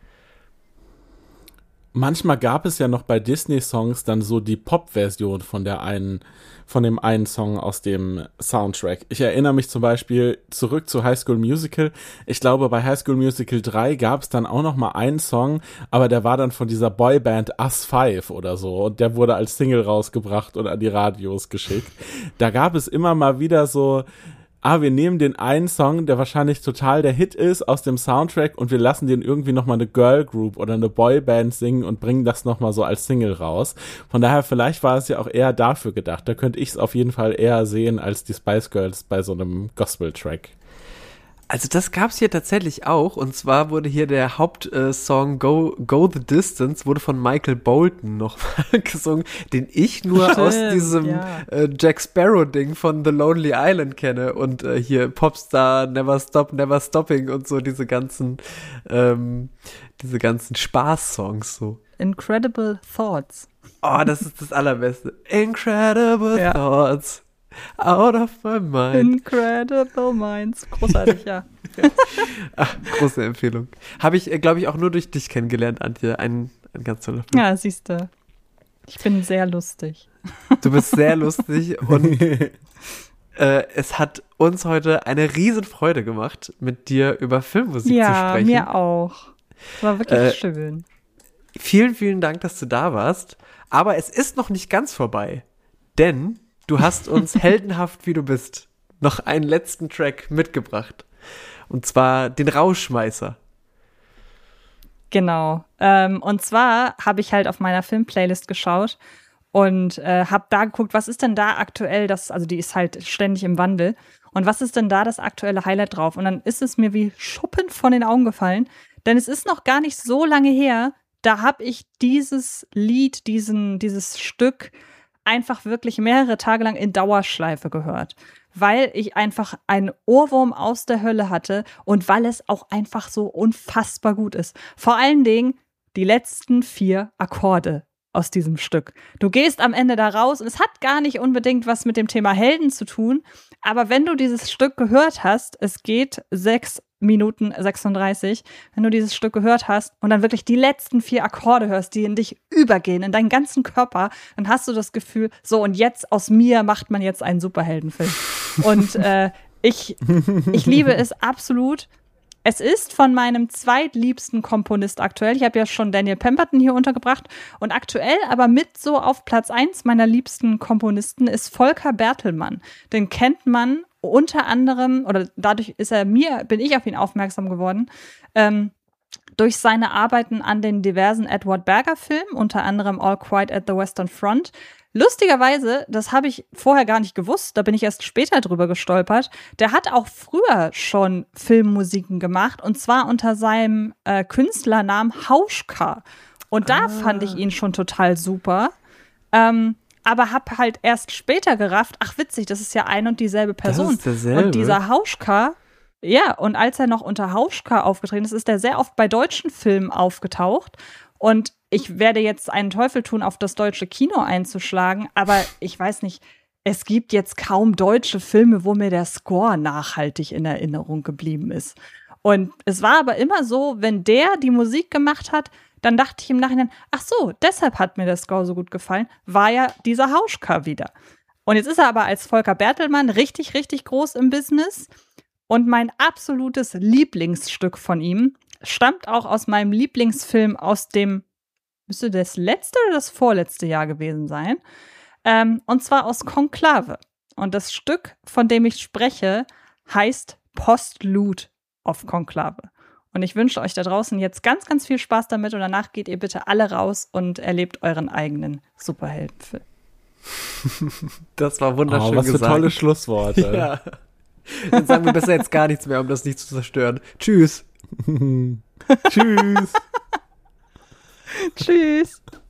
Manchmal gab es ja noch bei Disney-Songs dann so die Pop-Version von der einen, von dem einen Song aus dem Soundtrack. Ich erinnere mich zum Beispiel zurück zu High School Musical. Ich glaube, bei High School Musical drei gab es dann auch noch mal einen Song, aber der war dann von dieser Boyband Us Five oder so und der wurde als Single rausgebracht und an die Radios geschickt. Da gab es immer mal wieder so, ah, wir nehmen den einen Song, der wahrscheinlich total der Hit ist, aus dem Soundtrack und wir lassen den irgendwie nochmal eine Girl Group oder eine Boyband singen und bringen das nochmal so als Single raus. Von daher, vielleicht war es ja auch eher dafür gedacht. Da könnte ich es auf jeden Fall eher sehen als die Spice Girls bei so einem Gospel-Track. Also das gab's hier tatsächlich auch und zwar wurde hier der Hauptsong äh, Go, Go the Distance wurde von Michael Bolton noch mal gesungen, den ich nur Stimmt, aus diesem ja. äh, Jack Sparrow Ding von The Lonely Island kenne und äh, hier Popstar, Never Stop, Never Stopping und so diese ganzen ähm, diese ganzen Spaß-Songs so. Incredible Thoughts. Oh, das ist das Allerbeste. Incredible ja. Thoughts. Out of my mind. Incredible Minds. Großartig, ja. Ach, große Empfehlung. Habe ich, glaube ich, auch nur durch dich kennengelernt, Antje. Ein, ein ganz toller Film. Ja, siehst du. Ich bin sehr lustig. Du bist sehr lustig und äh, es hat uns heute eine Riesenfreude gemacht, mit dir über Filmmusik ja, zu sprechen. Ja, mir auch. War wirklich äh, schön. Vielen, vielen Dank, dass du da warst. Aber es ist noch nicht ganz vorbei, denn du hast uns heldenhaft, wie du bist, noch einen letzten Track mitgebracht. Und zwar den Rauschmeißer. Genau. Ähm, und zwar habe ich halt auf meiner Filmplaylist geschaut und äh, habe da geguckt, was ist denn da aktuell, das, also die ist halt ständig im Wandel. Und was ist denn da das aktuelle Highlight drauf? Und dann ist es mir wie Schuppen von den Augen gefallen, denn es ist noch gar nicht so lange her, da habe ich dieses Lied, diesen, dieses Stück einfach wirklich mehrere Tage lang in Dauerschleife gehört, weil ich einfach einen Ohrwurm aus der Hölle hatte und weil es auch einfach so unfassbar gut ist. Vor allen Dingen die letzten vier Akkorde aus diesem Stück. Du gehst am Ende da raus und es hat gar nicht unbedingt was mit dem Thema Helden zu tun, aber wenn du dieses Stück gehört hast, es geht sechs Minuten sechsunddreißig, wenn du dieses Stück gehört hast und dann wirklich die letzten vier Akkorde hörst, die in dich übergehen, in deinen ganzen Körper, dann hast du das Gefühl, so und jetzt aus mir macht man jetzt einen Superheldenfilm. Und äh, ich, ich liebe es absolut. Es ist von meinem zweitliebsten Komponist aktuell. Ich habe ja schon Daniel Pemberton hier untergebracht. Und aktuell aber mit so auf Platz eins meiner liebsten Komponisten ist Volker Bertelmann. Den kennt man unter anderem, oder dadurch ist er mir, bin ich auf ihn aufmerksam geworden, ähm, durch seine Arbeiten an den diversen Edward Berger-Filmen, unter anderem All Quiet at the Western Front. lustigerweise, das habe ich vorher gar nicht gewusst, da bin ich erst später drüber gestolpert, der hat auch früher schon Filmmusiken gemacht und zwar unter seinem äh, Künstlernamen Hauschka. Und da ah. fand ich ihn schon total super. Ähm, aber hab halt erst später gerafft, ach witzig, das ist ja ein und dieselbe Person. Das ist derselbe. Und dieser Hauschka, ja, und als er noch unter Hauschka aufgetreten ist, ist er sehr oft bei deutschen Filmen aufgetaucht. Und ich werde jetzt einen Teufel tun, auf das deutsche Kino einzuschlagen, aber ich weiß nicht, es gibt jetzt kaum deutsche Filme, wo mir der Score nachhaltig in Erinnerung geblieben ist. Und es war aber immer so, wenn der die Musik gemacht hat, dann dachte ich im Nachhinein, ach so, deshalb hat mir der Score so gut gefallen, war ja dieser Hauschka wieder. Und jetzt ist er aber als Volker Bertelmann richtig, richtig groß im Business. Und mein absolutes Lieblingsstück von ihm stammt auch aus meinem Lieblingsfilm aus dem, müsste das letzte oder das vorletzte Jahr gewesen sein, ähm, und zwar aus Konklave. Und das Stück, von dem ich spreche, heißt Postlude of Konklave. Und ich wünsche euch da draußen jetzt ganz, ganz viel Spaß damit und danach geht ihr bitte alle raus und erlebt euren eigenen Superheldenfilm. Das war wunderschön oh, was gesagt. für tolle Schlussworte. Ja. Dann sagen wir besser jetzt gar nichts mehr, um das nicht zu zerstören. Tschüss. Tschüss. Tschüss.